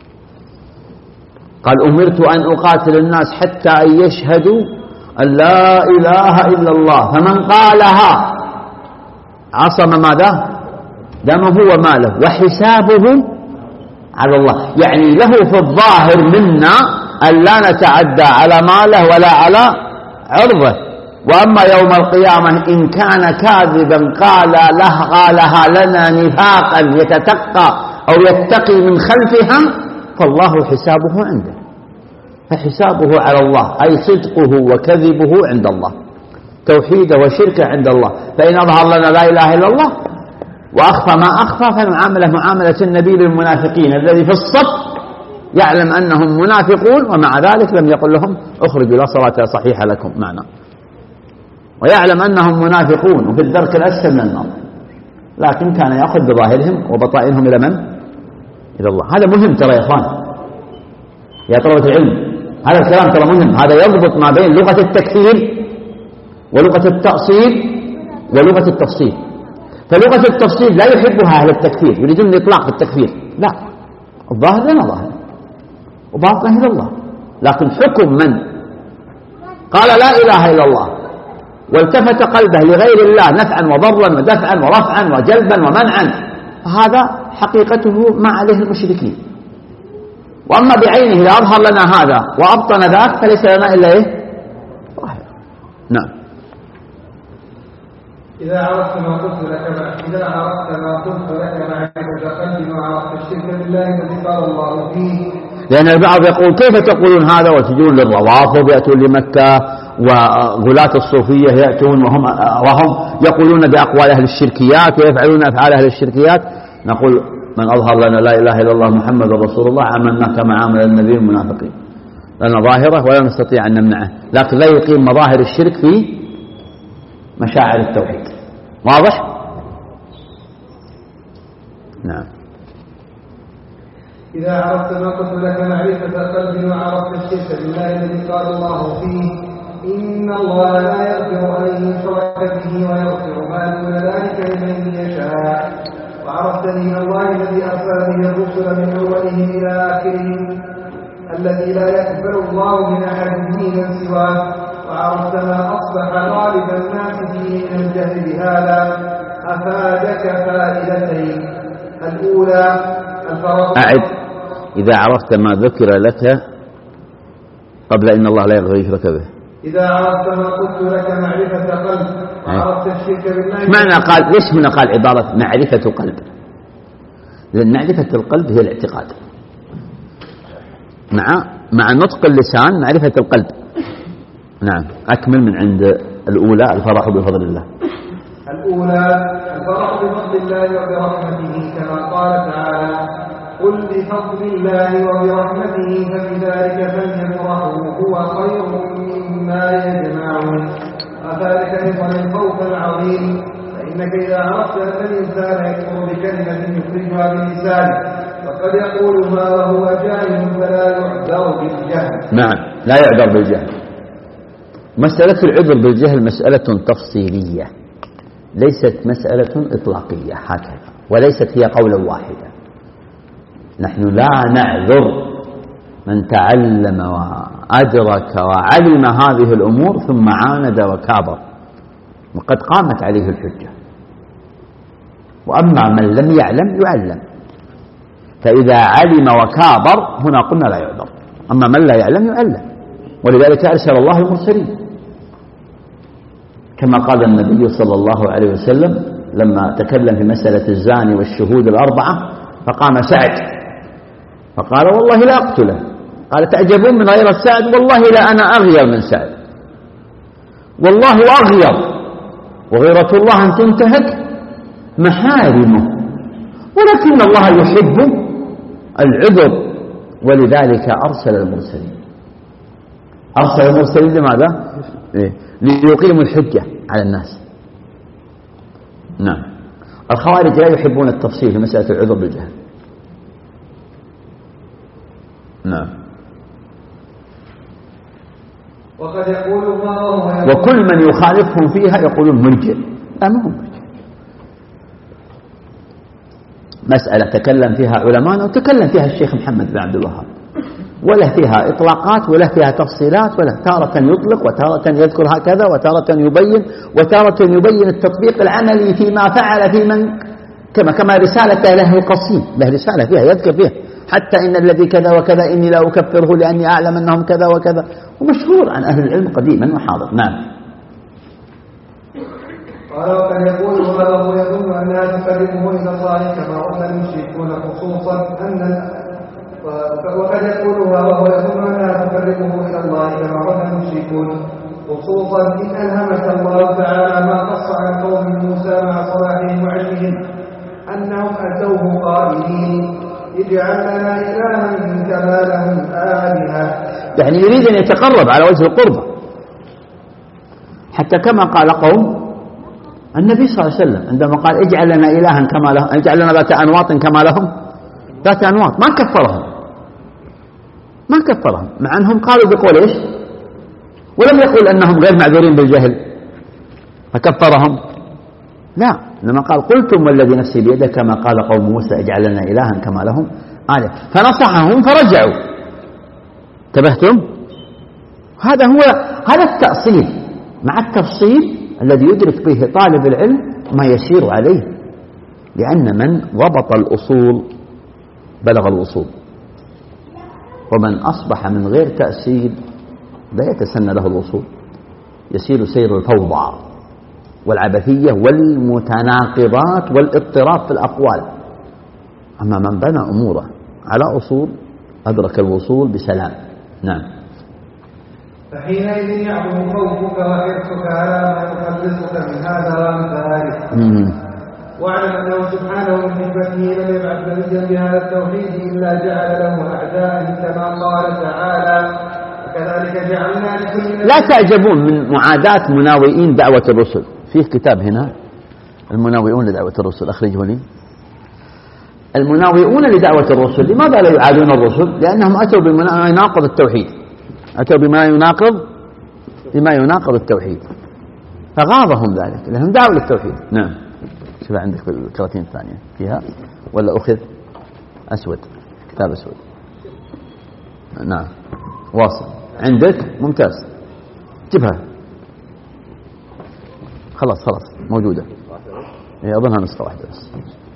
قال أمرت أن أقاتل الناس حتى أن يشهدوا أن لا إله إلا الله، فمن قالها عصم ماذا؟ دمه وماله وحسابه على الله. يعني له في الظاهر منا أن لا نتعدى على ماله ولا على عرضه، وأما يوم القيامة إن كان كاذبا قالها لنا نفاقا يتتقى أو يتقي من خلفها فالله حسابه عنده، فحسابه على الله، أي صدقه وكذبه عند الله، توحيده وشركه عند الله. فإن أظهر لنا لا إله إلا الله وأخفى ما أخفى فنعامله معاملة النبي للمنافقين الذي في الصف يعلم أنهم منافقون ومع ذلك لم يقل لهم اخرجوا لا صلاة صحيحة لكم معنا، ويعلم أنهم منافقون وفي الدرك الأسفل من النار، لكن كان يأخذ بظاهرهم وبطائنهم إلى من؟ إلى الله. هذا مهم ترى يا إخوان يا طلبة العلم، هذا الكلام ترى مهم. هذا يضبط ما بين لغة التكفير ولغة التأصيل ولغة التفصيل. فلغة التفصيل لا يحبها أهل التكفير، يريدون الإطلاق بالتكفير، لا، الظاهر لنا ظاهر وباطنه إلى الله. لكن حكم من قال لا إله إلا الله والتفت قلبه لغير الله نفعا وضرا ودفعا ورفعا وجلبا ومنعا، فهذا حقيقته ما عليه المشركين. وأما بعينه إذا أظهر لنا هذا وأبطن ذاك فليس لنا إلا إيه؟ ظاهر. نعم. إذا عرفت ما قلت لك معرفة قلب وعرفت الشرك بالله الذي قال الله فيه. لأن البعض يقول كيف تقولون هذا وتجون للروافض يأتون لمكة وغلاة الصوفية يأتون وهم يقولون بأقوال أهل الشركيات ويفعلون أفعال أهل الشركيات. نقول من أظهر لنا لا إله إلا الله محمد رسول الله عملنا كما عمل النبي المنافقين، لنا ظاهرة ولا نستطيع أن نمنعه، لكن لا يقيم مظاهر الشرك في مشاعر التوحيد. واضح؟ نعم. إذا عرفت ما قلت لك معرفة قلب وعرفت الشرك بالله الذي قال الله فيه إن الله لا يغفر أن يشرك به ويغفر ما دون ذلك لمن يشاء، وعرفت دين الله الذي أرسل به الرسل من أولهم إلى آخرهم الذي لا يقبل الله من أحد دينا سواه، وعرفت ما أصبح غالب الناس فيه من الجهل بهذا أفادك فائدتين. الأولى أعد. إذا عرفت ما ذكر لك قبل إن الله لا يغفر يشرك به. إذا عرفت ما قلت لك معرفة قلب وعرفت الشرك بالله. معنى قال ليش هنا قال عبارة معرفة قلب؟ لأن معرفة القلب هي الاعتقاد مع نطق اللسان معرفة القلب. نعم. أكمل من عند الأولى الفرح بفضل الله. الأولى الفرح بفضل الله وبرحمته كما قال تعالى قل بفضل الله وبرحمته فبذلك فليفرحوا هو خير مما يجمعون. أفادك أيضا الخوف العظيم، فإنك إذا عرفت أن الإنسان يكفر بكلمة يخرجها بلسانه فقد يقول ما وهو جاهل فلا يعذر بالجهل. نعم لا يعذر بالجهل. مسألة العذر بالجهل مسألة تفصيلية ليست مسألة إطلاقية هكذا، وليست هي قولا واحدا. نحن لا نعذر من تعلم وأدرك وعلم هذه الأمور ثم عاند وكابر وقد قامت عليه الحجة. وأما من لم يعلم يعلم، فإذا علم وكابر هنا قلنا لا يعذر، أما من لا يعلم يعلم. ولذلك أرسل الله المرسلين كما قال النبي صلى الله عليه وسلم لما تكلم في مسألة الزاني والشهود الأربعة فقام سعد فقال والله لا أقتله. قال تعجبون من غير سعد؟ والله لا أنا أغير من سعد، والله أغير، وغيرة الله أن تنتهك محارمه، ولكن الله يحب العذر ولذلك أرسل المرسلين. أرسل المرسلين لماذا؟ ليقيموا الحجة على الناس. نعم. الخوارج لا يحبون التفصيل في مسألة العذر بالجهل. نعم. وقد يقول الله وكل من يخالفهم فيها يقولون مرجئ. لا ما هم مرجئ، مسألة تكلم فيها علماء وتكلم فيها الشيخ محمد بن عبد الوهاب، وله فيها إطلاقات وله فيها تفصيلات، وله تارة يطلق وتارة يذكر هكذا وتارة يبين، وتارة يبين التطبيق العملي فيما فعل في من كما رسالة له القصيم، له رسالة فيها يذكر فيها حتى إن الذي كذا وكذا إني لا أكفره لأني أعلم أنهم كذا وكذا، ومشهور عن أهل العلم قديما وحاضر. نعم. قال وقد يقول وهو يظن أنها تقربه إلى الله كما قال المشركون خصوصا وقد يقول وهو يظن أنها تقربه إلى الله كما قال المشركون خصوصا إن ألهمك الله تعالى ما قص عن قوم موسى مع صلاحهم وعلمهم أنهم أتوه قائلين اجعل لنا إلها كما لهم آلهة، يعني يريد أن يتقرب على وجه القربة، حتى كما قال قوم النبي صلى الله عليه وسلم عندما قال اجعل لنا إلها كما لهم، اجعل لنا ذات أنواط كما لهم ذات أنواط، ما كفرهم مع أنهم قالوا بقول إيش، ولم يقل أنهم غير معذورين بالجهل فكفرهم، لا، لما قال قلتم والذي نفسي بيده كما قال قوم موسى اجعل لنا إلها كما لهم آلهة، فنصحهم فرجعوا. انتبهتم؟ هذا التأصيل مع التفصيل الذي يدرك به طالب العلم ما يسير عليه، لأن من ضبط الأصول بلغ الوصول، ومن أصبح من غير تأصيل لا يتسنى له الوصول، يسير سير الفوضى والعبثية والمتناقضات والاضطراب في الأقوال. أما من بنى أموره على أصول أدرك الوصول بسلام. نعم. فحينئذ يعظم خوفك وحرصك على ما يخلصك من هذا وأمثاله، واعلم أنه سبحانه من حكمته لم يبعث نبيا بهذا التوحيد إلا جعل له أعداء كما قال تعالى وكذلك جعلنا لكل. لا تعجبون من معاداة مناوئين دعوة الرسل، فيه كتاب هنا المناوئون لدعوة الرسل، أخرجه لي. المناوئون لدعوة الرسل لماذا لا يعادون الرسل؟ لأنهم أتوا بما يناقض التوحيد، أتوا بما يناقض التوحيد فغاضهم ذلك لأنهم دعوا للتوحيد. نعم. شوف عندك في الكراتين الثانية فيها ولا أخذ أسود، كتاب أسود. نعم واصل عندك، ممتاز، جبها خلاص موجودة، أظنها نسخة واحدة بس.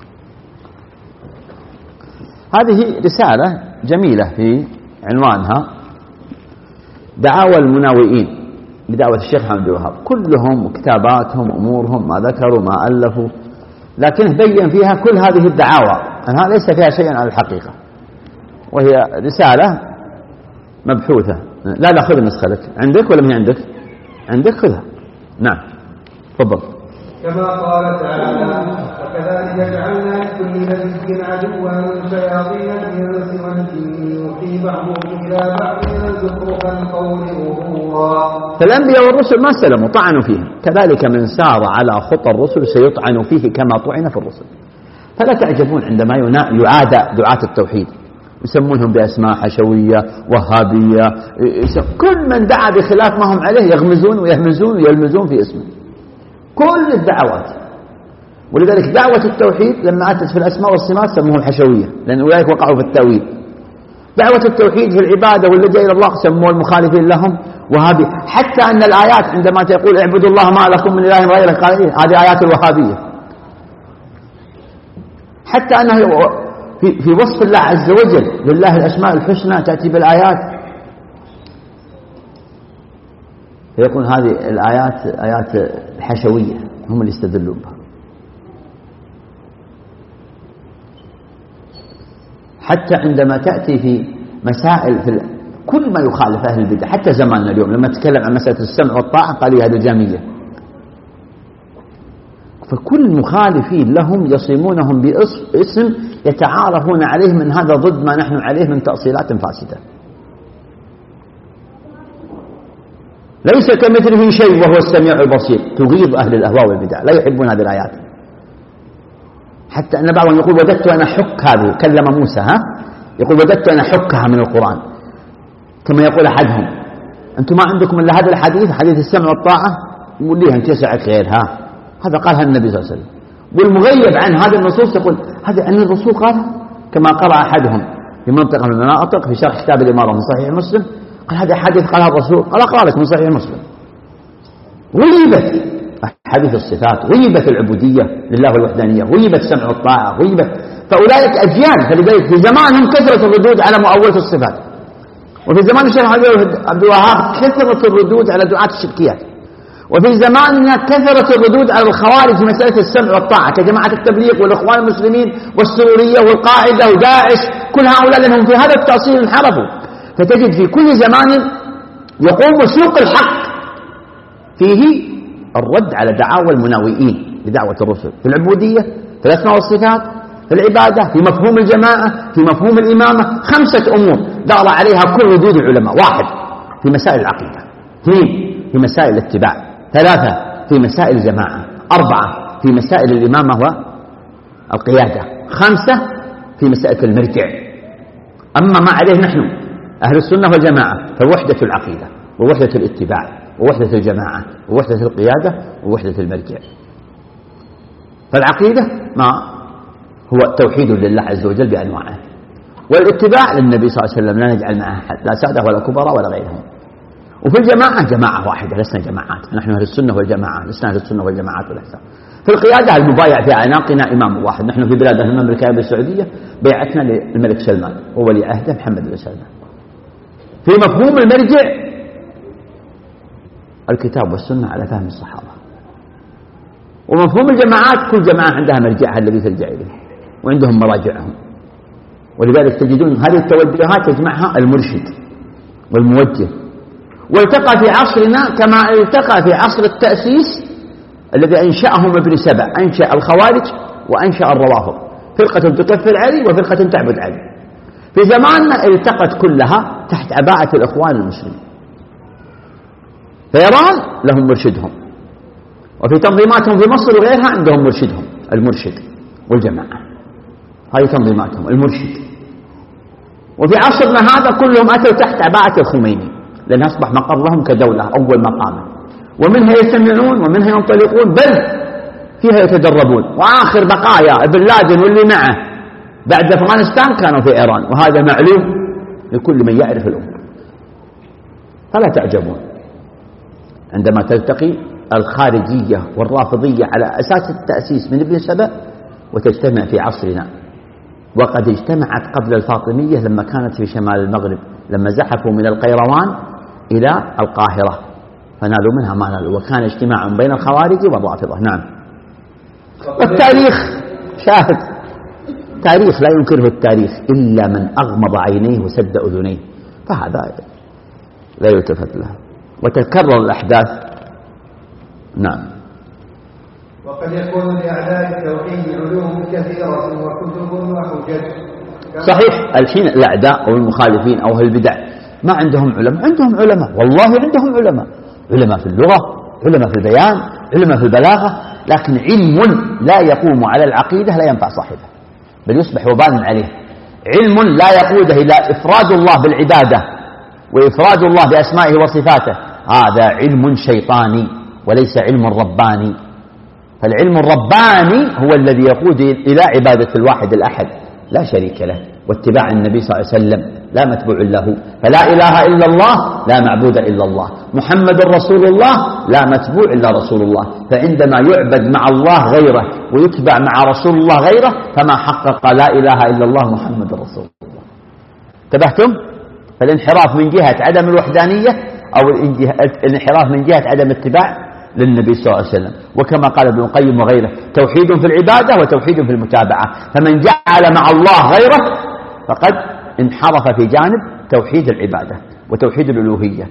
هذه رسالة جميلة في عنوانها دعاوى المناوئين بدعوة الشيخ محمد بن الوهاب، كلهم كتاباتهم أمورهم ما ذكروا ما ألفوا، لكنه بين فيها كل هذه الدعاوى أنها ليس فيها شيء على الحقيقة، وهي رسالة مبحوثة. لا خذ النسخة لك، عندك ولا من عندك خذها. نعم تفضل. كما قال تعالى وكذلك جعلنا لكل نبي عدوا شياطين الإنس والجن يوحي بعضهم إلى بعض زخرف القول غرورا. فالأنبياء والرسل ما سلموا، طعنوا فيهم، كذلك من سار على خطى الرسل سيطعن فيه كما طعن في الرسل. فلا تعجبون عندما يعادى دعاة التوحيد، يسمونهم بأسماء حشوية وهابية، كل من دعا بخلاف ما هم عليه يغمزون ويهمزون ويلمزون في اسمه، كل الدعوات. ولذلك دعوة التوحيد لما أتت في الأسماء والصفات سموهم حشوية، لأن أولئك وقعوا في التأويل. دعوة التوحيد في العبادة واللجأ إلى الله سموه المخالفين لهم وهابي، حتى أن الآيات عندما تقول اعبدوا الله ما لكم من إله غيره قال إيه؟ هذه آيات الوهابية. حتى أنه في وصف الله عز وجل لله الأسماء الحسنى تأتي بالآيات، فيكون هذه الآيات آيات حشوية هم اللي يستدلون بها. حتى عندما تأتي في مسائل كل ما يخالف أهل البدع، حتى زماننا اليوم لما تكلم عن مسألة السمع والطاعة قالوا هذه الجامية، فكل المخالفين لهم يصيمونهم باسم يتعارفون عليه من هذا ضد ما نحن عليه من تأصيلات فاسدة. ليس كمثله شيء وهو السميع البصير، تغيظ أهل الأهواء والبدع، لا يحبون هذه الآيات. حتى أن بعضهم يقول وددت أن أحك هذه، كلم موسى يقول وددت أن أحكها من القرآن، كما يقول أحدهم أنتم ما عندكم إلا هذا الحديث، حديث السمع والطاعة، يقول لي أنت يسعك غيرها، هذا قالها النبي صلى الله عليه وسلم. والمغيب عن هذه النصوص يقول هذا أن الرسول قال، كما قرأ أحدهم في منطقة من المناطق في شرح كتاب الإمارة من صحيح مسلم، قال هذا حديث قالها الرسول، قال أقرأ لك من صحيح مسلم. غيبت حديث الصفات، غيبت العبودية لله والوحدانية، غيبت سمع الطاعة، غيبت. فأولئك أجيال، فلذلك في زمانهم كثرة الردود على مؤولة الصفات، وفي زمان الشيخ عبد الوهاب كثرة الردود على دعاة الشركيات، وفي زماننا كثرة الردود على الخوارج في مسألة السمع والطاعة كجماعة التبليغ والإخوان المسلمين والسورية والقاعدة وداعش، كل هؤلاء لأنهم في هذا التأصيل انحرفوا. فتجد في كل زمان يقوم سوق الحق فيه الرد على دعاوى المناوئين لدعوة الرسل في العبودية، في الأسماء والصفات، في العبادة، في مفهوم الجماعة، في مفهوم الإمامة. 5 أمور دار عليها كل ردود العلماء: 1 في مسائل العقيدة، 2 في مسائل الاتباع، 3 في مسائل الجماعة، 4 في مسائل الإمامة والقيادة، 5 في مسائل المرجع. أما ما عليه نحن أهل السنة والجماعة فوحدة العقيدة ووحدة الاتباع ووحدة الجماعة ووحدة القيادة ووحدة المرجع. فالعقيدة ما هو توحيد لله عز وجل بأنواعه، والاتباع للنبي صلى الله عليه وسلم لا نجعل معه أحد، لا سادة ولا كبراء ولا غيرهم. وفي الجماعة جماعة واحدة، لسنا جماعات، نحن أهل السنة والجماعة، لسنا أهل السنة والجماعات والأحزاب. في القيادة المبايع في أعناقنا إمام واحد، نحن في بلاد المملكة العربية السعودية بيعتنا للملك سلمان وولي عهده محمد بن سلمان. في مفهوم المرجع الكتاب والسنة على فهم الصحابة. ومفهوم الجماعات كل جماعة عندها مرجعها الذي ترجع إليه وعندهم مراجعهم، ولذلك تجدون هذه التوجهات يجمعها المرشد والموجه. والتقى في عصرنا كما التقى في عصر التأسيس الذي أنشأهم ابن سبأ، أنشأ الخوارج وأنشأ الروافض، فرقة تكفر علي وفرقة تعبد علي. في زماننا التقت كلها تحت عباءة الإخوان المسلمين. في إيران لهم مرشدهم، وفي تنظيماتهم في مصر وغيرها عندهم مرشدهم المرشد والجماعة، هذه تنظيماتهم المرشد. وفي عصرنا هذا كلهم أتوا تحت عباءة الخميني، لأن أصبح مقر لهم كدولة أول مقاما، ومنها يستمعون ومنها ينطلقون، بل فيها يتدربون. وآخر بقايا ابن لادن واللي معه بعد أفغانستان كانوا في إيران، وهذا معلوم لكل من يعرف الأمور. فلا تعجبون عندما تلتقي الخارجية والرافضية على أساس التأسيس من ابن سبأ وتجتمع في عصرنا. وقد اجتمعت قبل الفاطمية لما كانت في شمال المغرب، لما زحفوا من القيروان إلى القاهرة فنالوا منها ما نالوا، وكان اجتماع بين الخوارج والرافضة. نعم. والتاريخ شاهد، تاريخ لا ينكره التاريخ إلا من أغمض عينيه وسد أذنيه، فهذا لا يلتفت له، وتكرر الأحداث. نعم. وقد يكون لأعداء التوحيد علوم كثيرة وكتب وحجج. صحيح، الحين الأعداء أو المخالفين أو البدع ما عندهم علماء، عندهم علماء، والله عندهم علماء، علماء في اللغة، علماء في البيان، علماء في البلاغة، لكن علم لا يقوم على العقيدة لا ينفع صاحبه، بل يصبح وبالا عليه. علم لا يقوده إلى إفراد الله بالعبادة وإفراد الله بأسمائه وصفاته، هذا علم شيطاني وليس علم رباني. فالعلم الرباني هو الذي يقود إلى عبادة الواحد الأحد لا شريك له، واتباع النبي صلى الله عليه وسلم لا متبوع له. فلا إله إلا الله لا معبود إلا الله، محمد رسول الله لا متبوع إلا رسول الله. فعندما يعبد مع الله غيره ويتبع مع رسول الله غيره فما حقق لا إله إلا الله محمد رسول الله. انتبهتم؟ فالانحراف من جهة عدم الوحدانية أو الانحراف من جهة عدم اتباع للنبي صلى الله عليه وسلم. وكما قال ابن القيم وغيره: توحيد في العبادة وتوحيد في المتابعة. فمن جعل مع الله غيره فقد انحرف في جانب توحيد العبادة وتوحيد الألوهية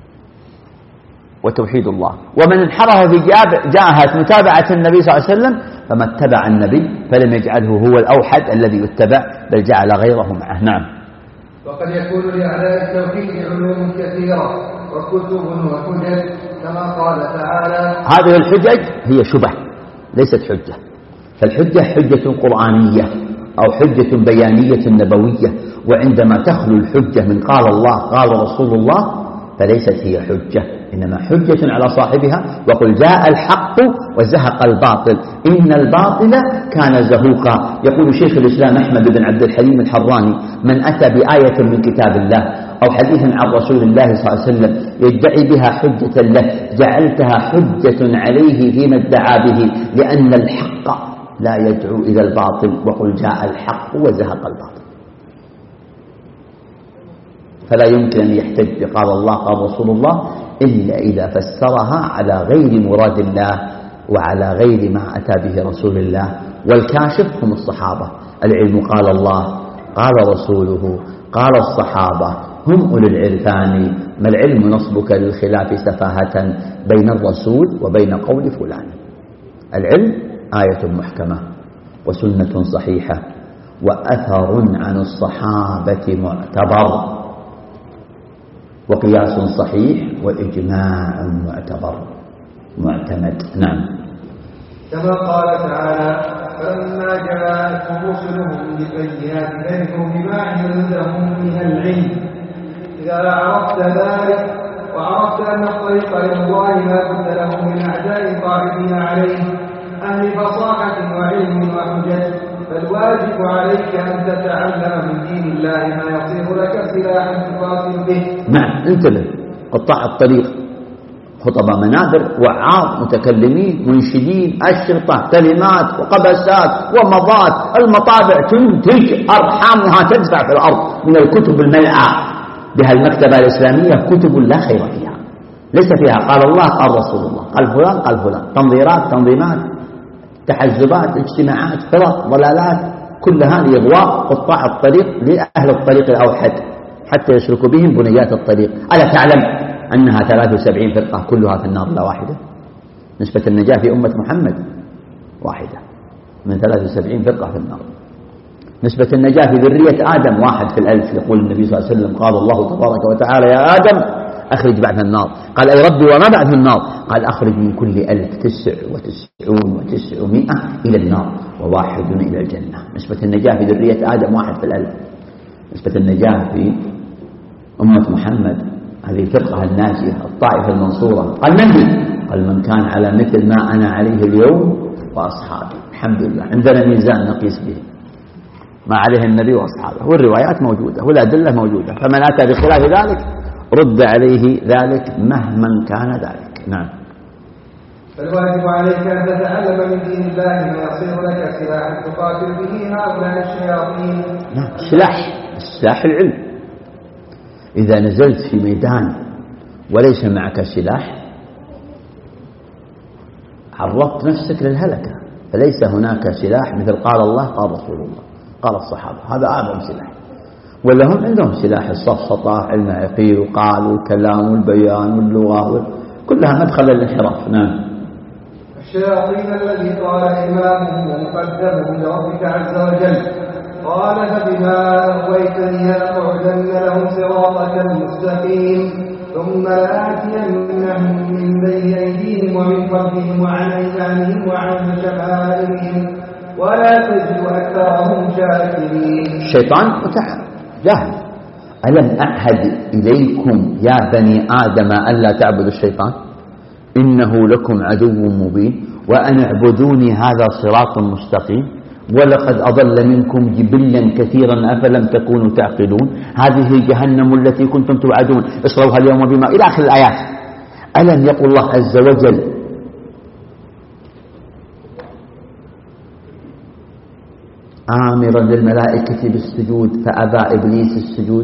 وتوحيد الله. ومن انحرف في جهة متابعة النبي صلى الله عليه وسلم فما اتبع النبي فلم يجعله هو الأوحد الذي يتبع بل جعل غيره معه. نعم. وقد يكون لأعداء التوحيد علوم كثيرة وكتب وحجج كما قال تعالى: هذه الحجج هي شبه ليست حجة. فالحجة حجة قرآنية أو حجة بيانية نبوية، وعندما تخلو الحجة من قال الله قال رسول الله فليست هي حجة، إنما حجة على صاحبها. وقل جاء الحق وزهق الباطل إن الباطل كان زهوقا. يقول شيخ الإسلام أحمد بن عبد الحليم الحراني: من أتى بآية من كتاب الله أو حديث عن رسول الله صلى الله عليه وسلم يدعي بها حجة له جعلتها حجة عليه فيما ادعى به، لأن الحق لا يدعو إلى الباطل. وقل جاء الحق وزهق الباطل. فلا يمكن أن يحتج بقال الله قال رسول الله إلا إذا فسرها على غير مراد الله وعلى غير ما أتى به رسول الله. والكاشف هم الصحابة. العلم قال الله قال رسوله قال الصحابة هم أولي العرفان. ما العلم نصبك للخلاف سفاهة بين الرسول وبين قول فلان. العلم آية محكمة وسنة صحيحة وأثر عن الصحابة معتبر وقياس صحيح وإجماع معتبر معتمد. نعم. كما قال تعالى: فلما جاءتهم رسلهم بالبينات فرحوا بما عندهم من العلم. إذا عرفت ذلك وعرفت أن الطريق إلى الله لا بد له من أعداء قاعدين عليه أهل فصاحة وعلم وحجج، فالواجب عليك أن تتعلم من دين الله ما يصير لك سلاحا تقاتل به. نعم. انتبه. قطاع الطريق خطباء منابر وعاظ متكلمين منشدين أشرطة كلمات وقبسات ومضات. المطابع تنتج أرحامها تدفع في الأرض من الكتب الملعى بها المكتبة الإسلامية كتب لا خير فيها ليس فيها قال الله قال رسول الله قال فلان قال فلان. تنظيرات تنظيمات تحزبات اجتماعات فرق ضلالات كل هذه إغواء قطاع الطريق لأهل الطريق الأوحد حتى يسلكوا بهم بنيات الطريق. ألا تعلم أنها 73 فرقة كلها في النار لا واحدة؟ نسبة النجاة في أمة محمد واحدة من 73 فرقة في النار. نسبة النجاة في ذرية آدم 1 في 1000. يقول النبي صلى الله عليه وسلم قال الله تبارك وتعالى: يا آدم أخرج بعث النار. قال: أي ربي وما بعث النار؟ قال: أخرج من كل 1999 إلى النار و1 إلى الجنة. نسبة النجاة في ذرية آدم 1 في 1000. نسبة النجاة في أمة محمد هذه الفرقة الناجية الطائفة المنصورة. قال: من هي؟ قال: من كان على مثل ما أنا عليه اليوم وأصحابي. الحمد لله عندنا ميزان نقيس به ما عليه النبي وأصحابه، والروايات موجودة والأدلة موجودة، فمن أتى بخلاف ذلك رد عليه ذلك مهما كان ذلك. نعم. فالواجب عليك أن تتعلم من دين الله ما يصير لك سلاحا تقاتل به هؤلاء الشياطين. نعم. سلاح العلم. إذا نزلت في ميدان وليس معك سلاح عرضت نفسك للهلكة. فليس هناك سلاح مثل قال الله قال رسول الله قال الصحابة. هذا أعظم سلاح. ولا هم عندهم سلاح السفسطة علم عقيل وقال والكلام والبيان واللغة كلها مدخل للانحراف. نعم. الشياطين الذي قال إمامهم ومقدمهم لربك عز وجل قال: فبما أغويتني لأقعدن لهم صراطك المستقيم ثم لآتينهم من بين أيديهم ومن خلفهم وعن أيمانهم وعن شمائلهم ولا تجد أكثرهم شاكرين. الشيطان جاهل. ألم أعهد إليكم يا بني آدم ألا تعبدوا الشيطان إنه لكم عدو مبين وأن اعبدوني هذا صراط مستقيم ولقد أضل منكم جبلا كثيرا أفلم تكونوا تعقلون هذه جهنم التي كنتم توعدون اصلوها اليوم بما إلى آخر الآيات. ألم يقل الله عز وجل آمرا للملائكة بالسجود فأبى إبليس السجود؟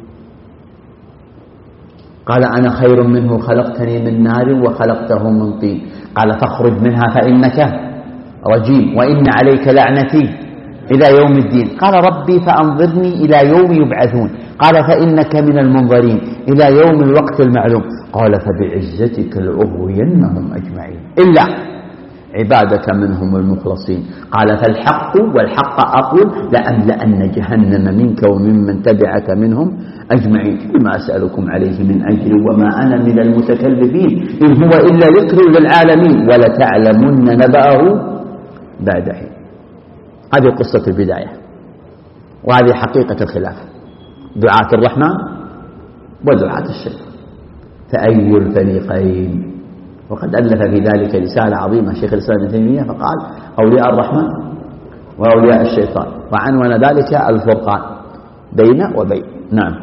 قال: أنا خير منه خلقتني من نار وخلقته من طين. قال: فاخرج منها فإنك رجيم وإن عليك لعنتي إلى يوم الدين. قال: ربي فأنظرني إلى يوم يبعثون. قال: فإنك من المنظرين إلى يوم الوقت المعلوم. قال: فبعزتك لأغوينهم أجمعين إلا عبادك منهم المخلصين. قال: فالحق والحق أقول لأملأن جهنم منك وممن تبعك منهم أجمعين. ما أسألكم عليه من أجر وما أنا من المتكلفين إن هو إلا ذكر للعالمين ولتعلمن نبأه بعد حين. هذه قصة البداية وهذه حقيقة الخلاف: دعاة الرحمن ودعاة الشيطان فأي الفريقين. وقد ألف في ذلك رسالة عظيمة شيخ الإسلام ابن تيمية فقال أولياء الرحمن وأولياء الشيطان، وعنون ذلك الفرقان بين وبين. نعم.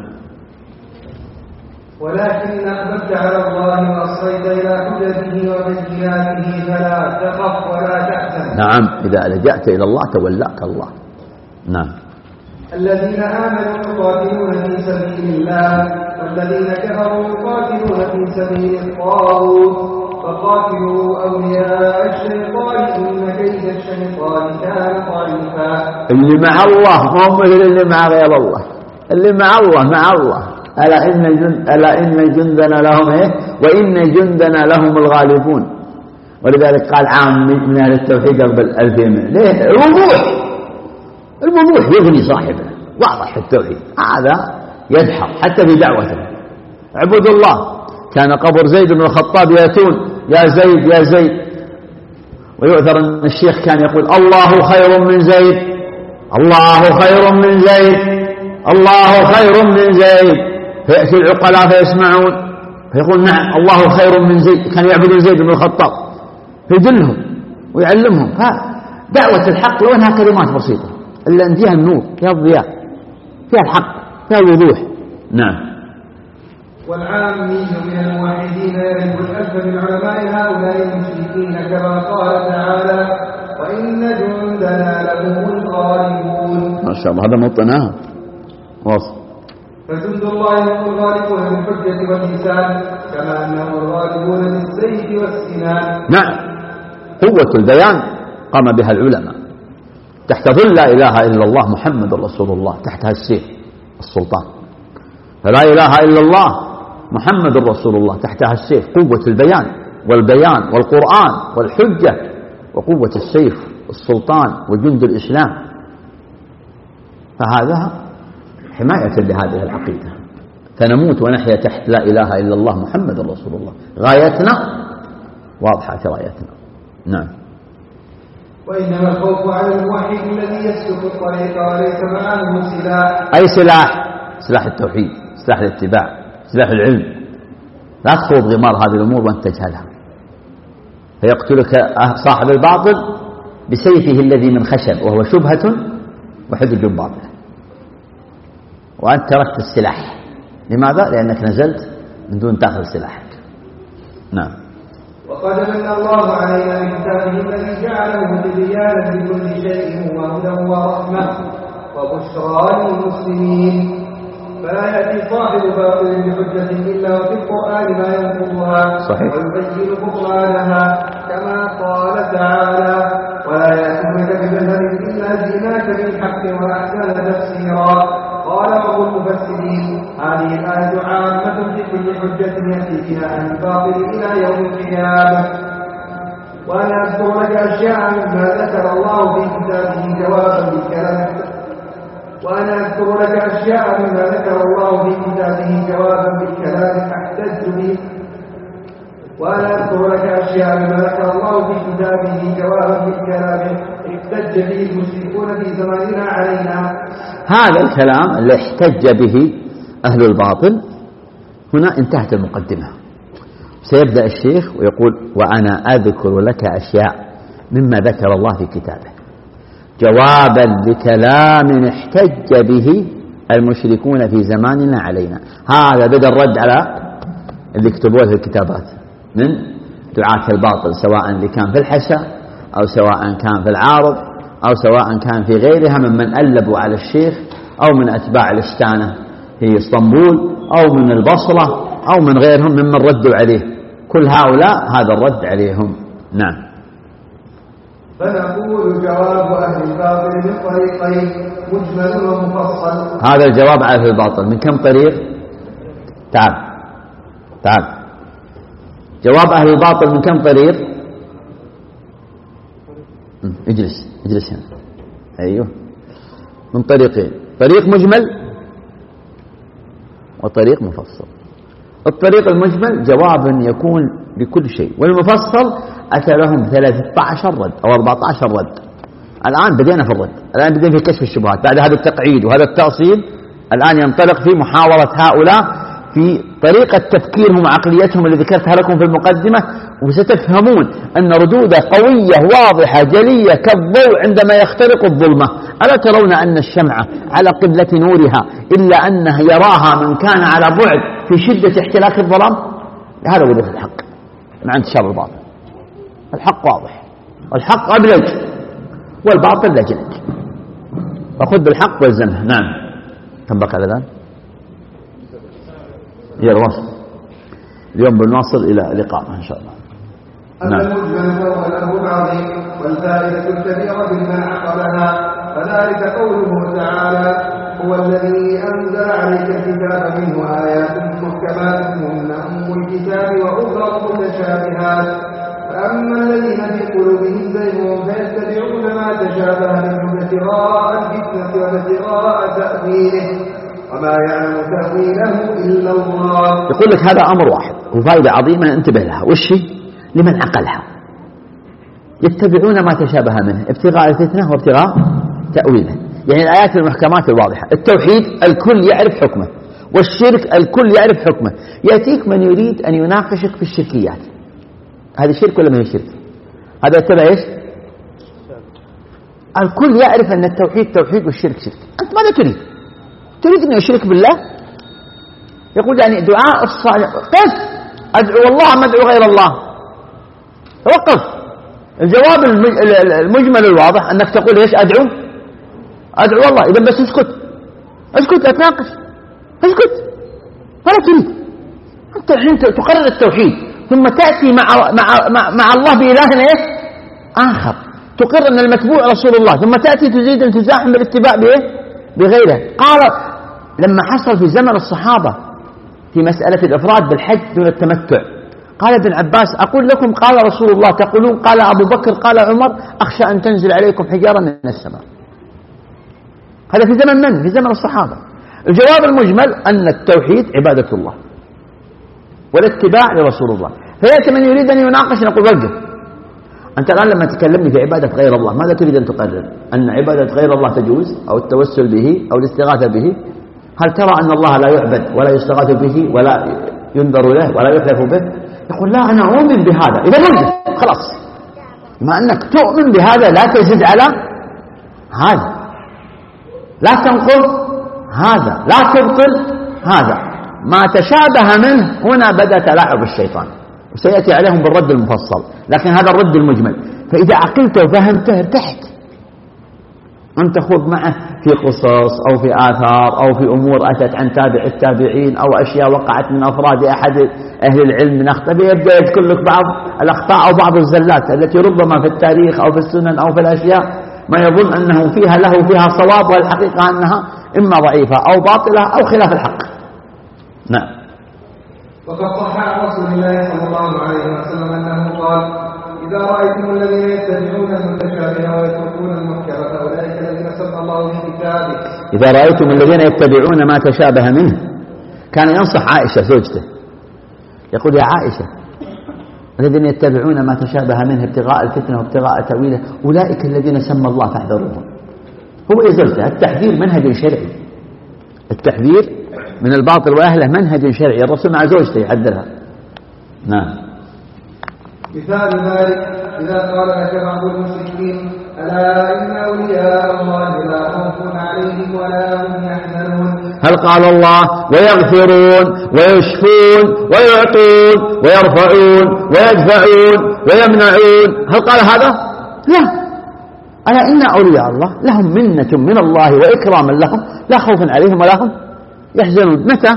ولكن أقبلت على الله وأصغيت إلى حجته وبيناته فلا تخف ولا تحزن. نعم، إذا لجأت إلى الله تولاك الله. نعم. الذين آمنوا يقاتلون في سبيل الله والذين كفروا يقاتلون في سبيل الطاغوت فقاتلوا أولياء الشيطان إن كيد الشيطان كان ضعيفا. اللي مع الله ما هم اللي مع غير الله، اللي مع الله مع الله. ألا إن جندنا لهم إيه؟ وإن جندنا لهم الغالبون. ولذلك قال عام من أهل التوحيد قبل 2000. ليه؟ الوضوح يغني صاحبه، واضح التوحيد هذا يدحر حتى في دعوته. اعبدوا الله. كان قبر زيد بن الخطاب يأتون يا زيد يا زيد، ويؤثر أن الشيخ كان يقول الله خير من زيد، الله خير من زيد، الله خير من زيد. فيأتي العقلاء فيسمعون فيقول نعم الله خير من زيد. كان يعبدون زيد بن الخطاب فيدلهم ويعلمهم. دعوة الحق لو أنها كلمات بسيطة إلا أن فيها النور، فيها الضياء، فيها الحق، فيها الوضوح. نعم. والعامي من الموحدين يرد الألف من علماء هؤلاء المشركين كما قال تعالى وإن جندنا لهم الغالبون. ما شاء الله، هذا موطنها واصل. فجند الله هم الغالبون بالحجة واللسان كما أنهم الغالبون بالسيف والسنان. نعم، قوة البيان قام بها العلماء تحت ظل لا إله إلا الله محمد رسول الله، تحتها السيف السلطان. فلا إله إلا الله محمد رسول الله تحتها السيف، قوة البيان والبيان والقرآن والحجة، وقوة السيف السلطان وجند الإسلام. فهذا حماية لهذه العقيدة، فنموت ونحيا تحت لا إله إلا الله محمد رسول الله. غايتنا واضحة في غايتنا. نعم. وإنما الخوف على الموحد الذي يسلك الطريق وليس معه سلاح. أي سلاح التوحيد، سلاح الاتباع، سلاح العلم. لا تخوض غمار هذه الأمور وأنت تجهلها، فيقتلك صاحب الباطل بسيفه الذي من خشب وهو شبهة وحجج باطل، وأنت تركت السلاح. لماذا؟ لأنك نزلت من دون تأخذ سلاحك. نعم. وقد من الله علينا بكتابه الذي جعله تبيانا لكل شيء وهدى ورحمة وبشرى للمسلمين، فلا يأتي صاحب باطل بحجة إلا وفي القرآن ما ينقضها ويبين بطلانها كما قال تعالى ولا يأتونك بمثل إلا جئناك بالحق وأحسن تفسيرا. قال بعض المفسرين هذه الآية عامة في كل حجة يأتي بها عن الباطل إلى يوم القيامة. وأنا أذكر لك أشياء مما ذكر الله في كتابه جوابا بالكلام وأنا أذكر لك أشياء مما ذكر الله في كتابه جوابا بالكلام أحتج به وأنا أذكر لك أشياء مما ذكر الله في كتابه جوابا بالكلام احتج به المشركون في زماننا علينا. هذا الكلام اللي احتج به أهل الباطل هنا انتهت المقدمة. سيبدأ الشيخ ويقول وأنا أذكر لك أشياء مما ذكر الله في كتابه جوابا لكلام احتج به المشركون في زماننا علينا. هذا بدأ الرد على اللي يكتبوه في الكتابات من دعاة الباطل، سواء اللي كان في الحشا أو سواء كان في العارض أو سواء كان في غيرها ممن ألبوا على الشيخ أو من أتباع الإستانة في اسطنبول أو من البصرة أو من غيرهم ممن ردوا عليه. كل هؤلاء هذا الرد عليهم. نعم. فنقول جواب أهل الباطل من طريقين مجمل ومفصل. هذا الجواب على أهل الباطل من كم طريق؟ تعال جواب أهل الباطل من كم طريق؟ اجلس هنا. أيوه، من طريقين، طريق مجمل وطريق مفصل. الطريق المجمل جواب يكون لكل شيء، والمفصل أتى لهم 13 رد أو 14 رد. الآن بدينا في الرد، الآن بدينا في كشف الشبهات بعد هذا التقعيد وهذا التأصيل. الآن ينطلق في محاورة هؤلاء في طريقة تفكيرهم وعقليتهم اللي ذكرتها لكم في المقدمة، وستفهمون أن ردوده قوية واضحة جلية كالضوء عندما يخترق الظلمة. ألا ترون أن الشمعة على قبلة نورها إلا أنه يراها من كان على بعد في شدة احتلاك الظلام؟ هذا وضوح الحق مع انتشار الباطل. الحق واضح والحق أبلج والباطل لجلج، فخذ بالحق والزمه. نعم. كم بقى الآن؟ هي الوصل. اليوم بنواصل إلى الإقامة إن شاء الله. أما المجمل فهو له عظيم، والفائدة الكبيرة بما عقبها، فذلك قوله تعالى: هو الذي أنزل عليك الكتاب منه آيات محكمات هن أم الكتاب وأخرى متشابهات، فأما الذين في قلوبهم زيغ فيتبعون ما تشابه منه ابتغاء الفتنة وابتغاء تأويله وما يعلم تأويله إلا الله. يقول لك هذا أمر واحد وفائدة عظيمة انتبه لها. وش هي؟ لمن عقلها. يتبعون ما تشابه منه ابتغاء الفتنة وابتغاء تأويله، يعني الآيات المحكمات الواضحة. التوحيد الكل يعرف حكمه، والشرك الكل يعرف حكمه. يأتيك من يريد أن يناقشك في الشركيات، هذا شرك ولا ما هي شرك؟ هذا يتبع ايش؟ الكل يعرف أن التوحيد توحيد والشرك شرك. أنت ماذا تريد؟ تريد أن يشرك بالله؟ يقول يعني دعاء الصالح قف أدعو الله ما أدعو غير الله. وقف. الجواب المجمل الواضح أنك تقول ايش؟ أدعو الله. إذا بس اسكت لا تناقش، اسكت. ماذا تريد؟ أنت الحين تقرر التوحيد ثم تأتي مع الله بإله ايش؟ آخر. تقر أن المتبوع رسول الله ثم تأتي تزيد أن تزاحم بالاتباع بغيره. قال لما حصل في زمن الصحابة في مسألة الإفراد بالحج دون التمتع، قال ابن عباس: أقول لكم قال رسول الله تقولون قال أبو بكر قال عمر، أخشى أن تنزل عليكم حجارة من السماء. هذا في زمن من؟ في زمن الصحابة. الجواب المجمل أن التوحيد عبادة الله والاتباع لرسول الله. فيأتي من يريد أن يناقش نقول وقف. أنت الآن لما تكلمني في عبادة غير الله ماذا تريد أن تقرر؟ أن عبادة غير الله تجوز أو التوسل به أو الاستغاثة به؟ هل ترى أن الله لا يعبد ولا يستغاث به ولا ينذر له ولا يحلف به؟ يقول لا أنا أؤمن بهذا. إذا وقف خلاص. ما أنك تؤمن بهذا لا تزد على هذا، لا تنقض هذا، لا تبطل هذا. ما تشابه منه هنا بدأ تلاعب الشيطان، وسيأتي عليهم بالرد المفصل، لكن هذا الرد المجمل. فإذا عقلته وفهمته ارتحت. أن تخوض معه في قصص أو في آثار أو في أمور أتت عن تابع التابعين أو أشياء وقعت من أفراد أحد أهل العلم من أخطاء، يبدأ يذكر لك بعض الأخطاء أو بعض الزلات التي ربما في التاريخ أو في السنن أو في الأشياء ما يظن أنه فيها له فيها صواب، والحقيقة أنها إما ضعيفة أو باطلة أو خلاف الحق. نعم. وقد صح عن رسول الله صلى الله عليه وسلم أنه قال: إذا رأيتم الذين يتبعون المتشابه ويتركون المحكم فأولئك الذين سمى الله في كتابه. إذا رأيتم الذين يتبعون ما تشابه منه، كان ينصح عائشة زوجته يقول: يا عائشة الذين يتبعون ما تشابه منه ابتغاء الفتنة وابتغاء تأويله أولئك الذين سمى الله فاحذروهم. هو يزلته. التحذير منهج شرعي، التحذير من الباطل وأهله منهج شرعي. الرسول مع زوجته يحذرها. نعم. مثال ذلك إذا قال لك بعض المشركين: ألا إن أولياء الله لا خوف عليهم ولا هم يحزنون. هل قال الله ويغفرون ويشفون ويعطون ويرفعون ويدفعون ويمنعون؟ هل قال هذا؟ لا. ألا إن أولياء الله لهم منة من الله وإكراما لهم لا خوف عليهم ولا هم يحزنون. متى؟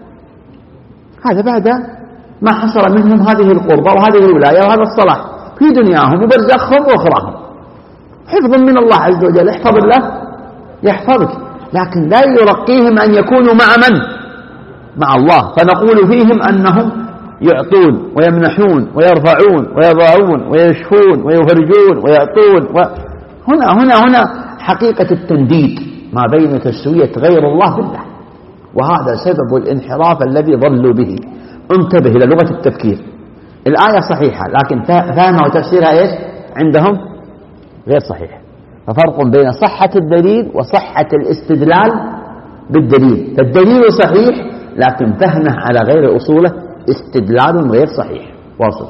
هذا بعد ما حصل منهم هذه القربة وهذه الولاية وهذا الصلاح في دنياهم وبرزخهم وأخراهم. حفظ من الله عز وجل. احفظ الله يحفظك، لكن لا يرقيهم أن يكونوا مع من؟ مع الله. فنقول فيهم أنهم يعطون ويمنحون ويرفعون ويضعون ويشفون ويفرجون ويعطون هنا حقيقة التنديد ما بين تسوية غير الله بالله، وهذا سبب الانحراف الذي ضلوا به. انتبه إلى لغة التفكير. الآية صحيحة لكن فهمها وتفسيرها إيش عندهم غير صحيح. ففرق بين صحة الدليل وصحة الاستدلال بالدليل. فالدليل صحيح لكن فهمه على غير أصوله استدلال غير صحيح. واصل.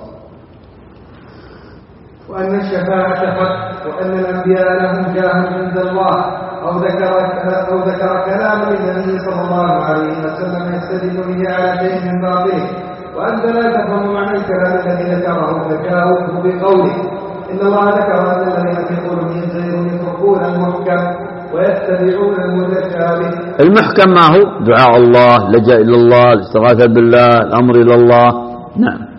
وأن الشفاعة حق، وأن الأنبياء لهم جاه عند الله، أو ذكر كلاما للنبي صلى الله عليه وسلم يستدل به على شيء من باطله، وأنت لا تفهم معنى الكلام الذي ذكره فجاوبه بقوله إن الله ذكر أن الذين في قلوبهم زيغ يتركون المحكم ويتبعون المتشابه. المحكم ما هو؟ دعاء الله، لجأ إلى الله، الاستغاثة بالله، الأمر إلى الله. نعم.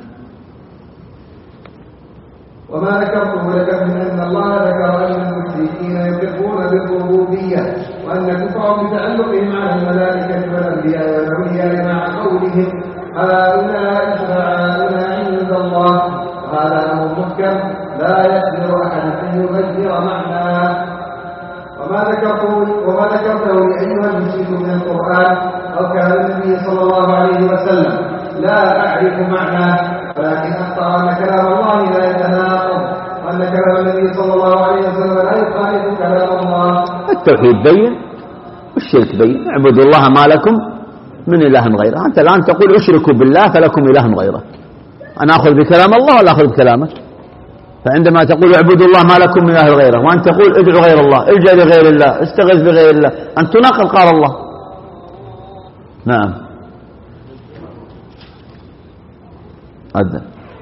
وما ذكرته لك من أن الله ذكر أن المشركين يكفرون بالربوبية، وأن كفرهم بتعلقهم على الملائكة والأنبياء والأولياء مع قولهم هؤلاء شفعاؤنا عند الله، وهذا أمر محكم لا يقدر أحد أن يغير معناه. وما ذكرته لأيها المشرك من القرآن أو كان النبي صلى الله عليه وسلم لا أعرف معناه، ولكن أخطأ أن كلام الله لا يتناقض، وأن كلام النبي صلى الله عليه وسلم لا يخالف كلام الله. التوحيد بين والشرك بين. اعبدوا الله ما لكم من إله غيره. أنت الآن تقول اشركوا بالله فلكم إله غيره. أنا أخذ بكلام الله ولا أخذ بكلامك؟ فعندما تقول اعبدوا الله ما لكم من إله غيره، وأنت تقول ادعوا غير الله، الجأ لغير الله، استغث بغير الله، أن تناقض قال الله. نعم. أذن.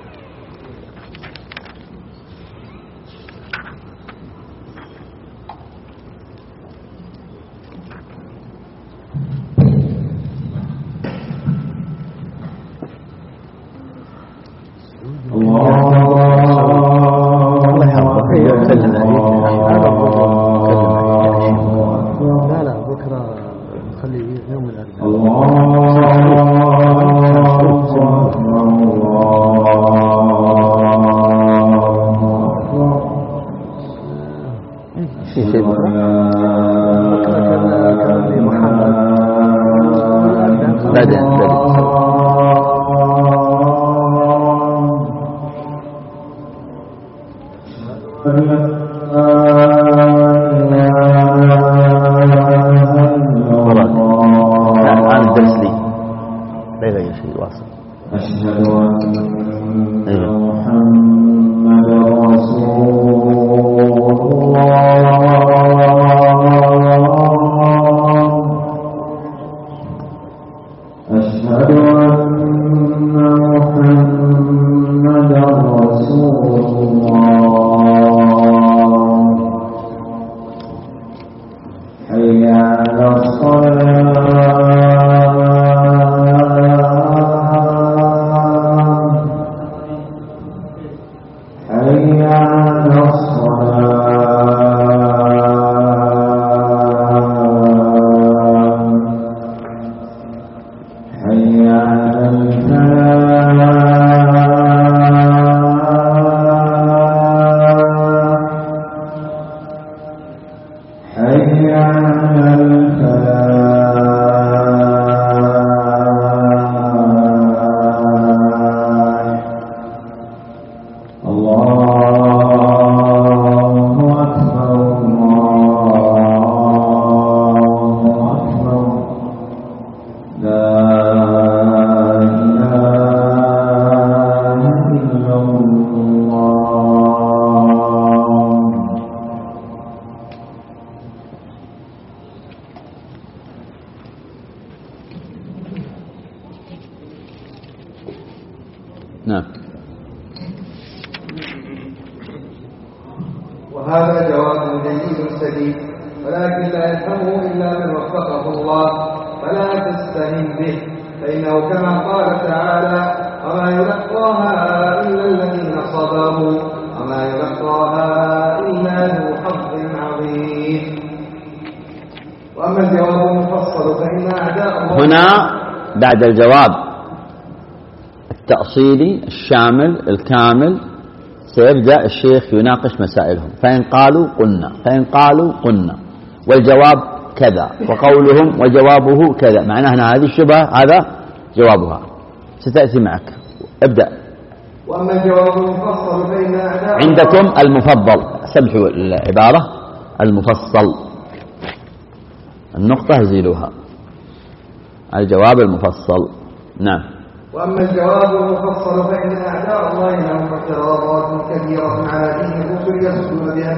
نعم. وهذا جواب جيد سديد، ولكن لا يفهمه إلا من وفقه الله، فلا تستهن به، فإنه كما قال تعالى وما يلقاها إلا الذين صبروا وما يلقاها إلا ذو حظ عظيم. وأما الجواب المفصل فإن أعداء الله هنا بعد الجواب التأصيلي الشامل الكامل سيبدأ الشيخ يناقش مسائلهم، فإن قالوا قلنا، فإن قالوا قلنا، والجواب كذا، وقولهم وجوابه كذا، معناها هذه الشبهة هذا جوابها ستأتي معك. ابدأ. وأما الجواب المفصل فإن أعداء عندكم المفضل، سمحوا العبارة المفصل، النقطة يزيلوها، الجواب المفصل. نعم. وأما الجواب المفصل فإن أعداء الله لهم اعتراضات كثيرة على دين الرسل يصدون بها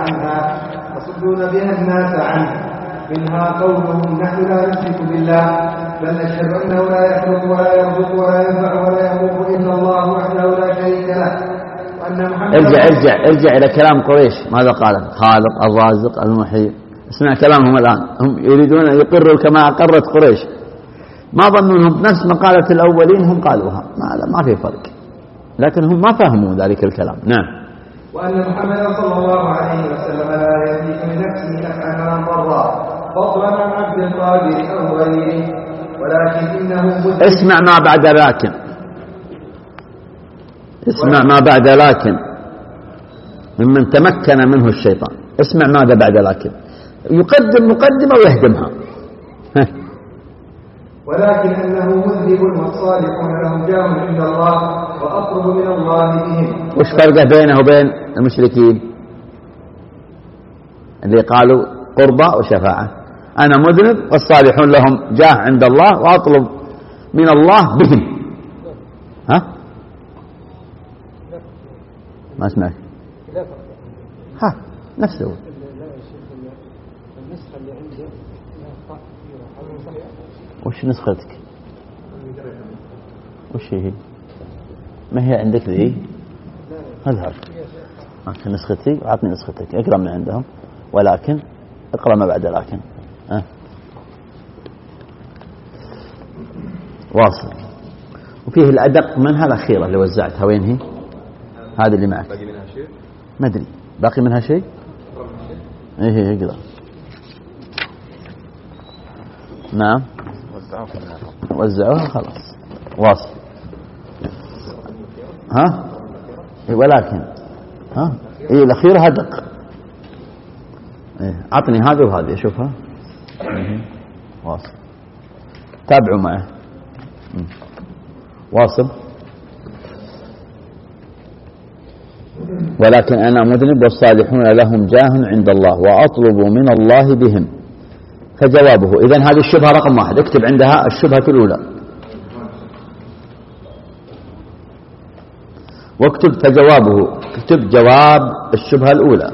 الناس عنه، منها قولهم نحن لا نشرك بالله بل نشهد أنه لا يخلق ولا يرزق ولا ينفع ولا يضر إلا الله وحده لا شريك له، وأن محمد ارجع إلى كلام قريش. ماذا قال؟ خالق الرازق المحيي. اسمع كلامهم الآن. هم يريدون أن يقروا كما أقرت قريش. ما ظنونهم نفس مقالة الأولين هم قالوها، ما في فرق، لكن هم ما فهموا ذلك الكلام. نعم. وأن محمد صلى الله عليه وسلم لا يملك لنفسه نفعا ولا ضرا فضلا عن عبد القادر أو غيره، ولكن إنه اسمع ما بعد لكن. اسمع ما بعد لكن ممن تمكن منه الشيطان. اسمع ماذا بعد لكن. يقدم مقدمة ويهدمها. ولكن أنه مذنب والصالحون لهم جاه عند الله وأقرب من الله بهم. وش فرقه بينه وبين المشركين اللي قالوا قربة وشفاعة؟ أنا مذنب والصالحون لهم جاه عند الله وأطلب من الله بهم. ها؟ ما اسمعك. ها نفسه. النسخة اللي عندي وش نسختك؟ وش هي؟ ما هي عندك ذي؟ اذهب نسختي وعطني نسختك. اقرأ من عندهم. ولكن اقرأ ما بعد لكن. واصل. وفيه الأدق منها الأخيرة اللي وزعتها. وين هي؟ هذه اللي معك. باقي منها شيء؟ ما أدري. باقي منها شيء؟ إيه اقرأ. نعم. وزعوها خلاص. واصل. ها؟ ولكن ها؟ إيه الأخيرة هدق. إيه عطني هذه وهذه أشوفها. واصل. تابعوا معه. واصل. ولكن أنا مذنب والصالحون لهم جاه عند الله وأطلب من الله بهم. فجوابه إذن هذه الشبهة رقم 1. اكتب عندها الشبهة الأولى واكتب فجوابه. اكتب جواب الشبهة الأولى.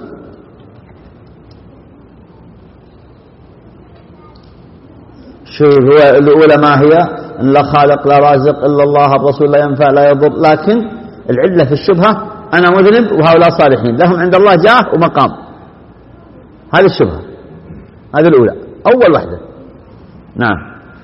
شو هو الأولى؟ ما هي؟ إن لا خالق لا رازق إلا الله، الرسول لا ينفع لا يضر. لكن العلة في الشبهة أنا مذنب وهؤلاء صالحين لهم عند الله جاه ومقام. هذه الشبهة. هذه الأولى أول واحدة. نعم.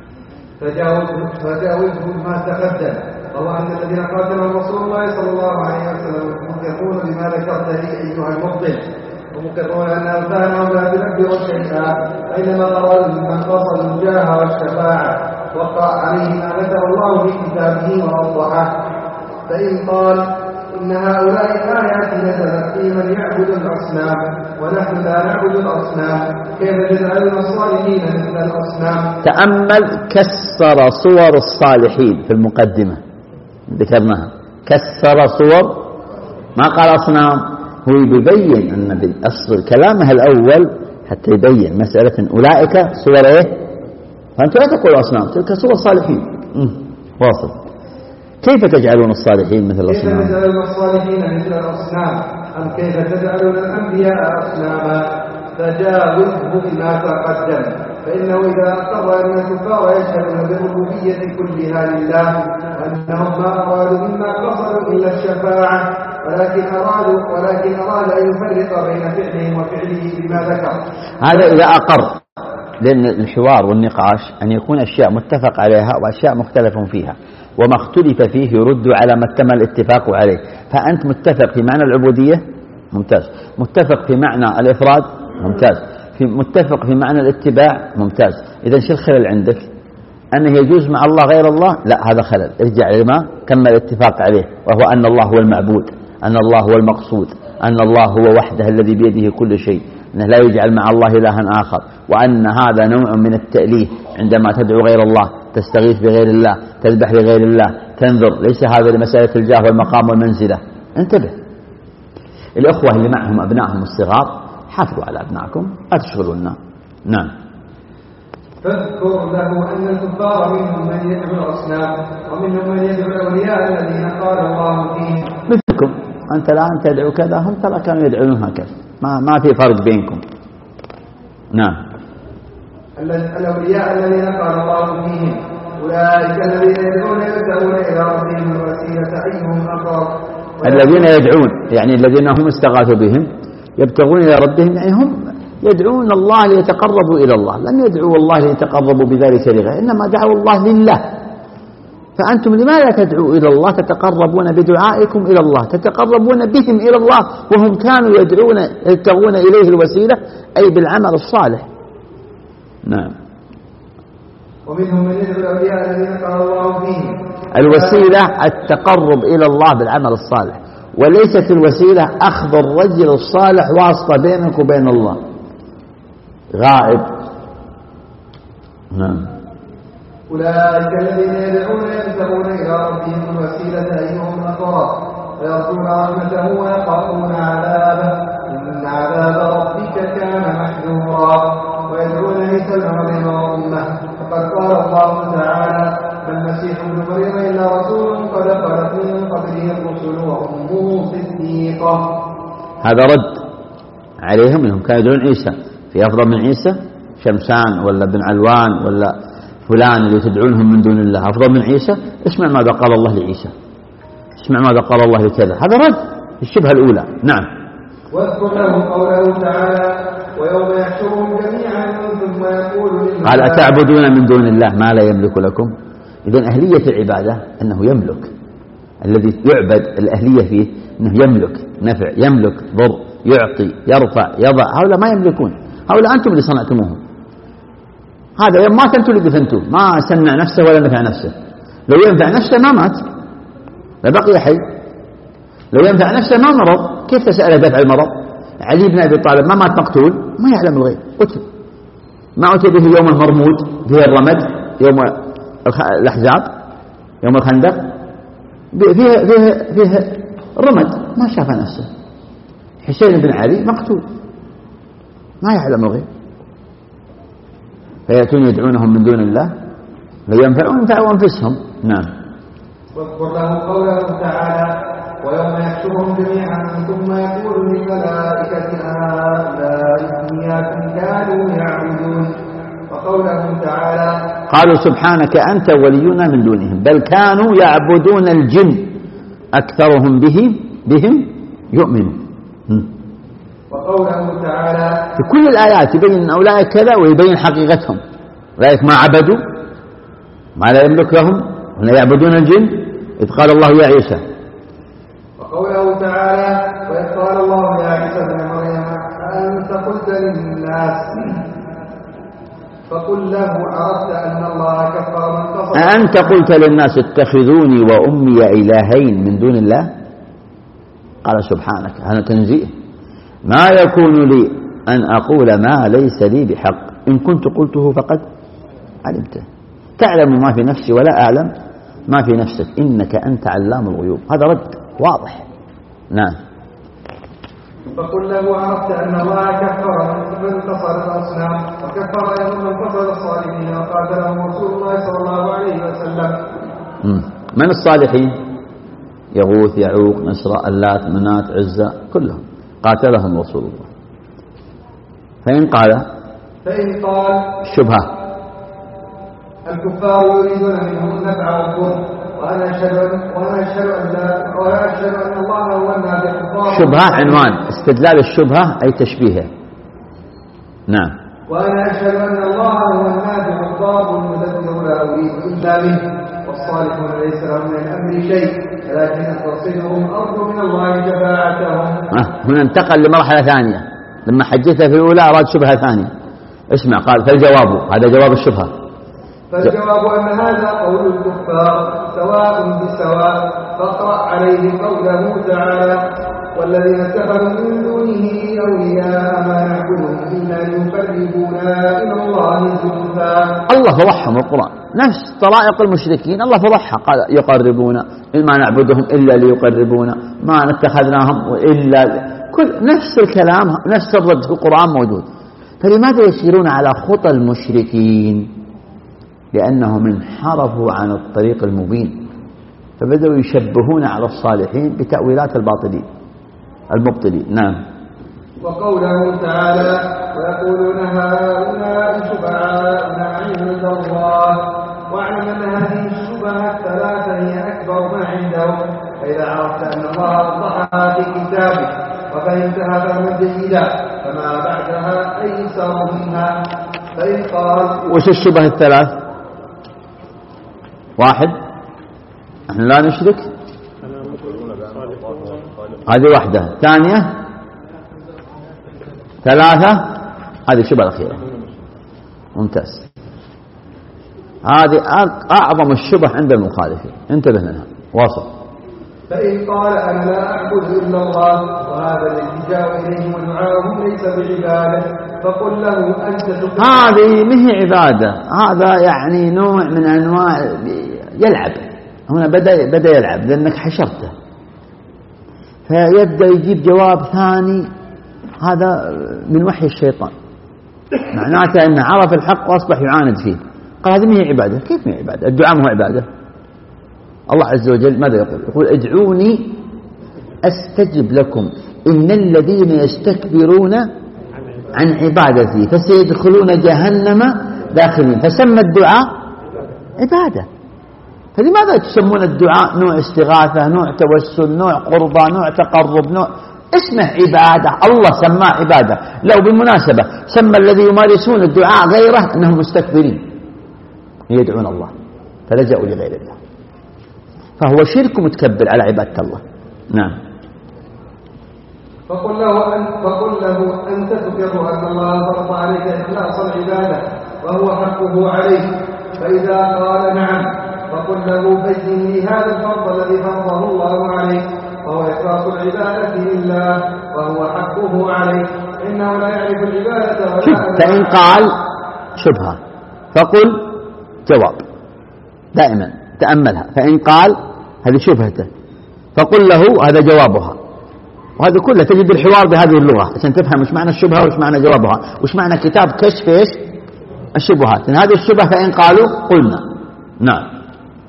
فجاوزه ما تقدم. والله أن الذين قاتلهم رسول الله صلى الله عليه وسلم مقرون بما ذكرت لي أيها المبطل، ومقرون أن أوثانهم لا تنبئ شيئا، فإنما أرادوا من قصدوا الجاه والشفاعة وقع عليه ما ذكر الله في كتابه ووضحه. فإن قال إن هؤلاء الآيات نزلت في من يعبد الأصنام ونحن لا نعبد الأصنام، كيف تجعلون الصالحين مثل الأصنام؟ تأمل كسر صور الصالحين في المقدمة ذكرناها. كسر صور، ما قال أصنام. هو يبين أن بأصل كلامه الأول حتى يبين مسألة أولئك صور إيه؟ فأنت لا تقول أصنام، تلك صور الصالحين. واصل. كيف تجعلون الصالحين مثل الأصنام؟ كيف تجعلون الصالحين مثل الأصنام؟ أم كيف تجعلون الأنبياء أصناما؟ فجاوزه بما تقدم. فإنه إذا أقر أن الكفار يشهدون بالربوبية كلها لله وأنهم ما أرادوا مما قصدوا إلا الشفاعة، ولكن أراد أن يفرق بين فعلهم وفعله بما ذكر. هذا إذا أقر. لأن الحوار والنقاش أن يكون أشياء متفق عليها وأشياء مختلف فيها، وما اختلف فيه يرد على ما تم الاتفاق عليه. فأنت متفق في معنى العبودية، ممتاز. متفق في معنى الإفراد، ممتاز. متفق في معنى الاتباع، ممتاز. إذا شو الخلل عندك؟ أنه يجوز مع الله غير الله؟ لا، هذا خلل. ارجع لما تم الاتفاق عليه، وهو أن الله هو المعبود، أن الله هو المقصود، أن الله هو وحده الذي بيده كل شيء، أنه لا يجعل مع الله إلها آخر، وأن هذا نوع من التأليه عندما تدعو غير الله، تستغيث بغير الله، تذبح لغير الله، تنذر. ليس هذا لمسألة الجاه والمقام والمنزلة. انتبه. الأخوة اللي معهم أبنائهم الصغار حافظوا على أبنائكم، لا تشغلونا. نعم. فاذكر له أن الكفار منهم من يدعو الأصنام ومنهم من يدعو الأولياء الذين قال الله فيهم مثلكم، أنت الآن تدعو كذا، هم ترى كانوا يدعون هكذا، ما في فرق بينكم. نعم. الأولياء الذين قال الله فيهم أولئك الذين يدعون يبتغون إلى ربهم الوسيلة أيهم أقرب. الذين يدعون يعني الذين هم استغاثوا بهم يبتغون إلى ربهم، يعني هم يدعون الله ليتقربوا إلى الله، لم يدعوا الله ليتقربوا بذلك لغيره، إنما دعوا الله لله. فأنتم لماذا تدعوا إلى الله؟ تتقربون بدعائكم إلى الله، تتقربون بهم إلى الله وهم كانوا يبتغون إليه الوسيلة أي بالعمل الصالح. نعم. ومنهم من يدعو الأولياء الذين قال الله فيهم. الوسيلة التقرب إلى الله بالعمل الصالح، وليست الوسيلة أخذ الرجل الصالح واسطة بينك وبين الله غائب. نعم. أولئك الذين يدعون يبتغون إلى ربهم الوسيلة أيهم أقرب ويرجون رحمته ويخافون عذابه إن عذاب ربك كان محذورا. ويدعون عيسى ابن مريم وأمه، فقد قال الله تعالى ما المسيح ابن مريم إلا رسول قد خلت من قبله الرسل وأمه صديقة. هذا رد عليهم انهم كانوا يدعون عيسى، في افضل من عيسى؟ شمسان ولا بن علوان ولا فلان اللي تدعونهم من دون الله افضل من عيسى؟ اسمع ماذا قال الله لعيسى، اسمع ماذا قال الله لكذا. هذا رد الشبهه الاولى. نعم. واذكر له قوله تعالى ويوم يحشرهم جميعا ثم يقول قال أتعبدون من دون الله ما لا يملك لكم. إذن أهلية العبادة أنه يملك، الذي يعبد الأهلية فيه أنه يملك نفع، يملك ضر، يعطي، يرفع، يضع. هؤلاء ما يملكون، هؤلاء أنتم اللي صنعتموهم. هذا ما أنتم اللي دفنتوه، ما سمع نفسه ولا نفع نفسه. لو ينفع نفسه ما مات، لبقي حي. لو ينفع نفسه ما مرض، كيف تسأل دفع المرض؟ علي بن أبي طالب ما مات مقتول، ما يعلم الغيب، قتل. ما أتي به يوم المرمود، فيه الرمد، يوم الأحزاب، يوم الخندق، فيه رمد، ما شاف نفسه. حسين بن علي مقتول، ما يعلم الغيب. فيأتون يدعونهم من دون الله ينفعوا أنفسهم. نعم. واذكر له قوله تعالى ويوم يحشرهم جميعا ثم يقول للملائكة هؤلاء إياكم كانوا يعبدون. وقوله تعالى قالوا سبحانك أنت ولينا من دونهم بل كانوا يعبدون الجن أكثرهم بهم يؤمنون. وقوله تعالى في كل الآيات يبين أن أولئك كذا ويبين حقيقتهم. أولئك ما عبدوا ما لا يملك لهم ولا يعبدون الجن. إذ قال الله يا عيسى. وقوله تعالى وإذ قال الله يا عيسى ابن مريم أأنت قلت للناس فقل له عرفت أن الله كفر من كفر. أأنت قلت للناس اتخذوني وأمي إلهين من دون الله. قال سبحانك هذا تنزيه، ما يكون لي أن أقول ما ليس لي بحق، إن كنت قلته فقد علمته، تعلم ما في نفسي ولا أعلم ما في نفسك إنك أنت علام الغيوب. هذا رد واضح. نعم. فقل له عرفت أن الله كفر من كفر الأصنام وكفر أيضا من كفر الصالحين وقاتلهم رسول الله صلى الله عليه وسلم. من الصالحين؟ يغوث، يعوق، نسر، اللات، منات، عزة، كلهم قاتلهم رسول الله. فإن قال شبهة الكفار يريدون منهم النفع والضر وأنا أشهد أن الله هو النافع. شبهة عنوان استدلال الشبهة أي تشبيهه. نعم. وأنا أشهد أن الله هو النافع الضار المدبر لا أريد إلا منه والصالحون ليس لهم من الأمر شيء لكن تصلهم أرض من الله شفاعتهم. هنا انتقل لمرحلة ثانية، لما حجته في الأولى أراد شبهة ثانية. اسمع قال فالجواب، هذا جواب الشبهة. فالجواب أن هذا قول الكفار سواء بسواء. فاقرأ عليه قوله تعالى والذين اتخذوا من دونه أولياء ما نعبدهم إلا ليقربونا إلى الله زلفى. الله فضحهم القرآن نفس طرائق المشركين، الله فضحها قال يقربونا ما نعبدهم إلا ليقربونا ما نتخذناهم إلا كل نفس الكلام نفس الرد في القرآن موجود. فلماذا يسيرون على خطى المشركين؟ لأنهم انحرفوا عن الطريق المبين، فبدأوا يشبهون على الصالحين بتأويلات المبطلين. نعم. وقوله تعالى ويقولون هؤلاء شفعاؤنا عند الله واعلم أن هذه الشبهة الثلاثة هي أكبر ما عندهم، فإذا عرفت أن الله وضحها في كتابه وفهمتها فهما جيدا فما بعدها أيسر منها. فإن قال وش الشبهة الثلاث؟ واحد، نحن لا نشرك، هذه واحدة. ثانية، ثلاثة، هذه الشبهة الأخيرة. ممتاز. هذه أعظم الشبه عند المخالفين، انتبه منها. واصل. فإن قال أنا لا أعبد إلا الله وهذا الالتجاء إليه ودعاؤهم ليس بعبادة فقل له أنت هذه ما هي عبادة، هذا يعني نوع من أنواع يلعب. هنا بدأ يلعب لأنك حشرته، فيبدأ يجيب جواب ثاني، هذا من وحي الشيطان، معناته أنه عرف الحق وأصبح يعاند فيه. قال هذه ما هي عبادة. كيف ما هي عبادة؟ الدعاء ما هو عبادة. الله عز وجل ماذا يقول؟ ادعوني أستجب لكم إن الذين يستكبرون عن عبادتي فسيدخلون جهنم داخلين. فسمى الدعاء عبادة. فلماذا تسمون الدعاء نوع استغاثة، نوع توسل، نوع قربة، نوع تقرب، نوع اسمه عبادة؟ الله سماه عبادة. لو بالمناسبة سمى الذي يمارسون الدعاء غيره أنهم مستكبرين يدعون الله فلجأوا لغير الله، فهو شرك متكبر على عبادة الله. نعم. فقل له أنت تقر أن الله فرض عليك إخلاص العبادة وهو حقه عليك، فإذا قال نعم فقل له بين لي هذا الفرض الذي فرضه الله عليك وهو إخلاص العبادة لله وهو حقه عليك، إنه لا يعرف العبادة ولا. فإن قال شبهة فقل جواب، دائما تأملها. فإن قال هذه شبهته فقل له هذا جوابها. وهذا كله تجد الحوار بهذه اللغة عشان تفهم وش معنى الشبهة وش معنى جوابها وش معنى كتاب كشف الشبهات. إن هذه الشبهة فإن قالوا قلنا. نعم.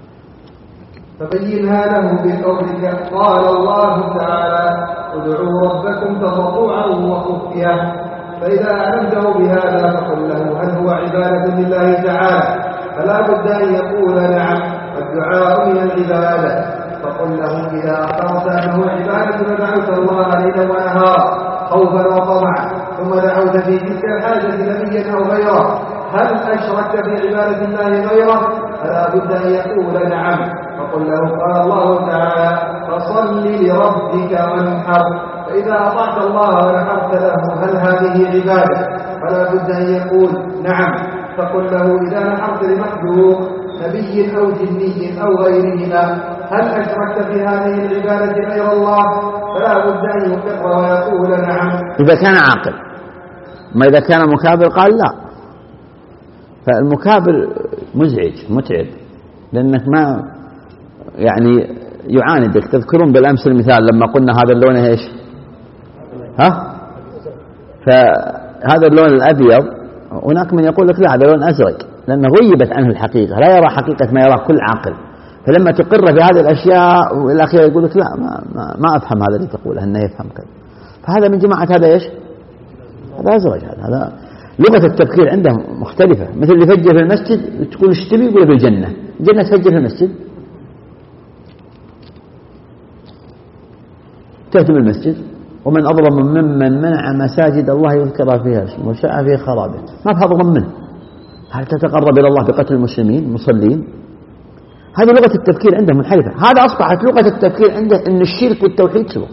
فبينها له بقولك قال الله تعالى ادعوا ربكم تضرعا وخفيا، فإذا أعلمته بهذا فقل له هل هو عبادة لله تعالى؟ فلا بد أن يقول نعم والدعاء من العبادة. فقل له إذا أخبرت أنه عبادة فدعوت الله ليلا ونهارا خوفا وطمعا ثم دعوت في تلك الحاجة نبيا أو غيره هل أشركت في عبادة الله غيره؟ فلا بد أن يقول نعم. فقل له قال الله تعالى فصل لربك وانحر، فإذا أطعت الله ونحرت له هل هذه عبادة؟ فلا بد أن يقول نعم. فقل له إذا نحرت لمخلوق نبي أو جني أو غيرهما هل أشركت في هذه العبادة غير الله؟ فلا بد أن يقر ويقول نعم. إذا كان عاقل، ما إذا كان مكابر قال لا. فالمكابر مزعج متعب لأنك ما يعني يعاندك. تذكرون بالأمس المثال لما قلنا هذا اللون ايش؟ فهذا اللون الأبيض هناك من يقول لك لا هذا لون أزرق لأنه غيبت عنه الحقيقة، لا يرى حقيقة ما يراه كل عاقل. فلما تقر في هذه الأشياء والأخير يقول لك لا ما أفهم هذا اللي تقوله أنه يفهم كذا. فهذا من جماعة هذا ايش؟ هذا أزرق. هذا لغة التفكير عندهم مختلفة. مثل اللي يفجر في المسجد تقول ايش تبي؟ يقول في الجنة. الجنة تفجر في المسجد، تهدم المسجد. ومن أظلم ممن منع مساجد الله يذكر فيها اسمه وسعى في خرابه. ما في أظلم منه. هل تتقرب إلى الله بقتل المسلمين المصلين؟ هذه لغة التفكير عندهم منحرفة. هذا أصبحت لغة التفكير عنده أن الشرك والتوحيد سوا.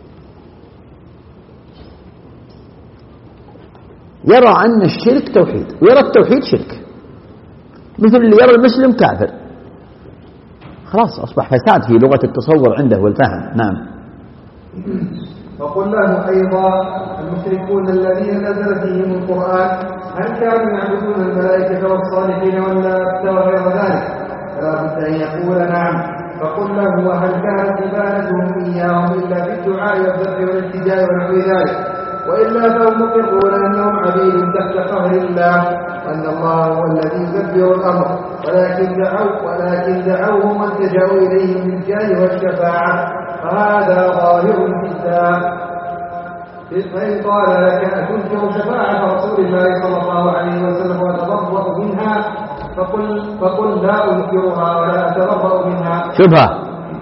يرى أن الشرك توحيد ويرى التوحيد شرك، مثل اللي يرى المسلم كافر. خلاص أصبح فساد في لغة التصور عنده والفهم. نعم. وقل له أيضا المشركون الذين نزل فيهم القرآن هل كانوا يعبدون الملائكة والصالحين واللات وغير ذلك؟ فلا بد أن يقول نعم. فقل له وهل كانت عبادتهم إياهم إلا بالدعاء والذبح والالتجاء ونحو ذلك؟ وإلا فهم مقرون أنهم عبيد تحت قهر الله وأن الله هو الذي يدبر الأمر، ولكن دعوهم والتجأوا إليهم بالجاه والشفاعة، فهذا ظاهر في الكتاب. فإن قال لك أتنكر شفاعة رسول الله صلى الله عليه وسلم وتبرأ منها، فقل لا أنكرها ولا أتبرأ منها. شبهة.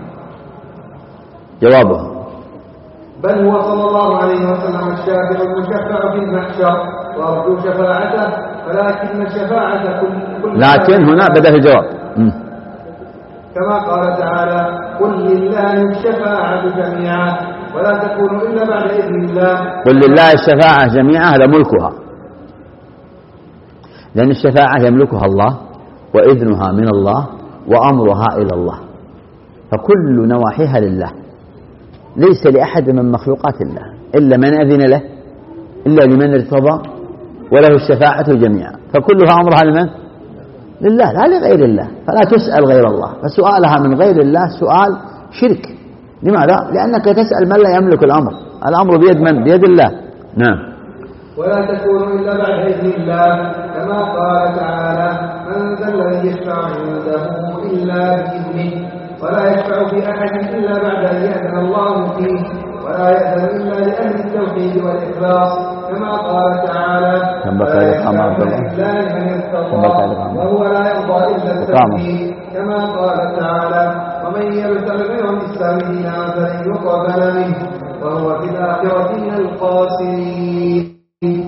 جوابه بل هو صلى الله عليه وسلم الشافع المشفع في المحشر وأرجو شفاعته، ولكن الشفاعة لكن هنا بدأ الجواب كما قال تعالى قل لله الشفاعة جميعا ولا تكون إلا بعد إذن الله. قل لله الشفاعة جميعا هذا ملكها، لأن الشفاعة يملكها الله وإذنها من الله وأمرها إلى الله، فكل نواحيها لله، ليس لأحد من مخلوقات الله إلا من أذن له، إلا لمن ارتضى وله الشفاعة جميعا، فكلها أمرها لمن؟ لله لا لغير الله، فلا تسأل غير الله، فسؤالها من غير الله سؤال شرك. لماذا؟ لأنك تسأل من لا يملك الأمر، الأمر بيد من؟ بيد الله. نعم. ولا تكون إلا بعد إذن الله، كما قال تعالى من ذا الذي يشفع عنده إلا بإذنه، ولا يشفع في أحد إلا بعد أن يأذن الله فيه، ولا يأذن إلا لأهل التوحيد والإخلاص، كما قال تعالى ولا يشفع إلا لمن ارتضى وهو لا يرضى إلا التوحيد، كما قال تعالى ومن يبتغ غير الإسلام دينا فلن يقبل منه وهو في الآخرة من الخاسرين.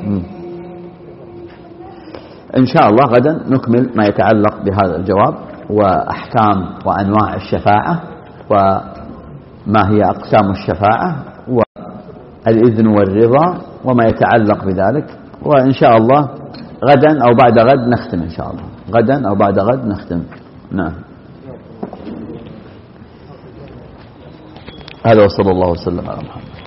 إن شاء الله غدا نكمل ما يتعلق بهذا الجواب وأحكام وأنواع الشفاعة وما هي أقسام الشفاعة والإذن والرضا وما يتعلق بذلك، وإن شاء الله غدا أو بعد غد نختم إن شاء الله، غدا أو بعد غد نختم. نعم. هذا وصلى الله وسلم على محمد.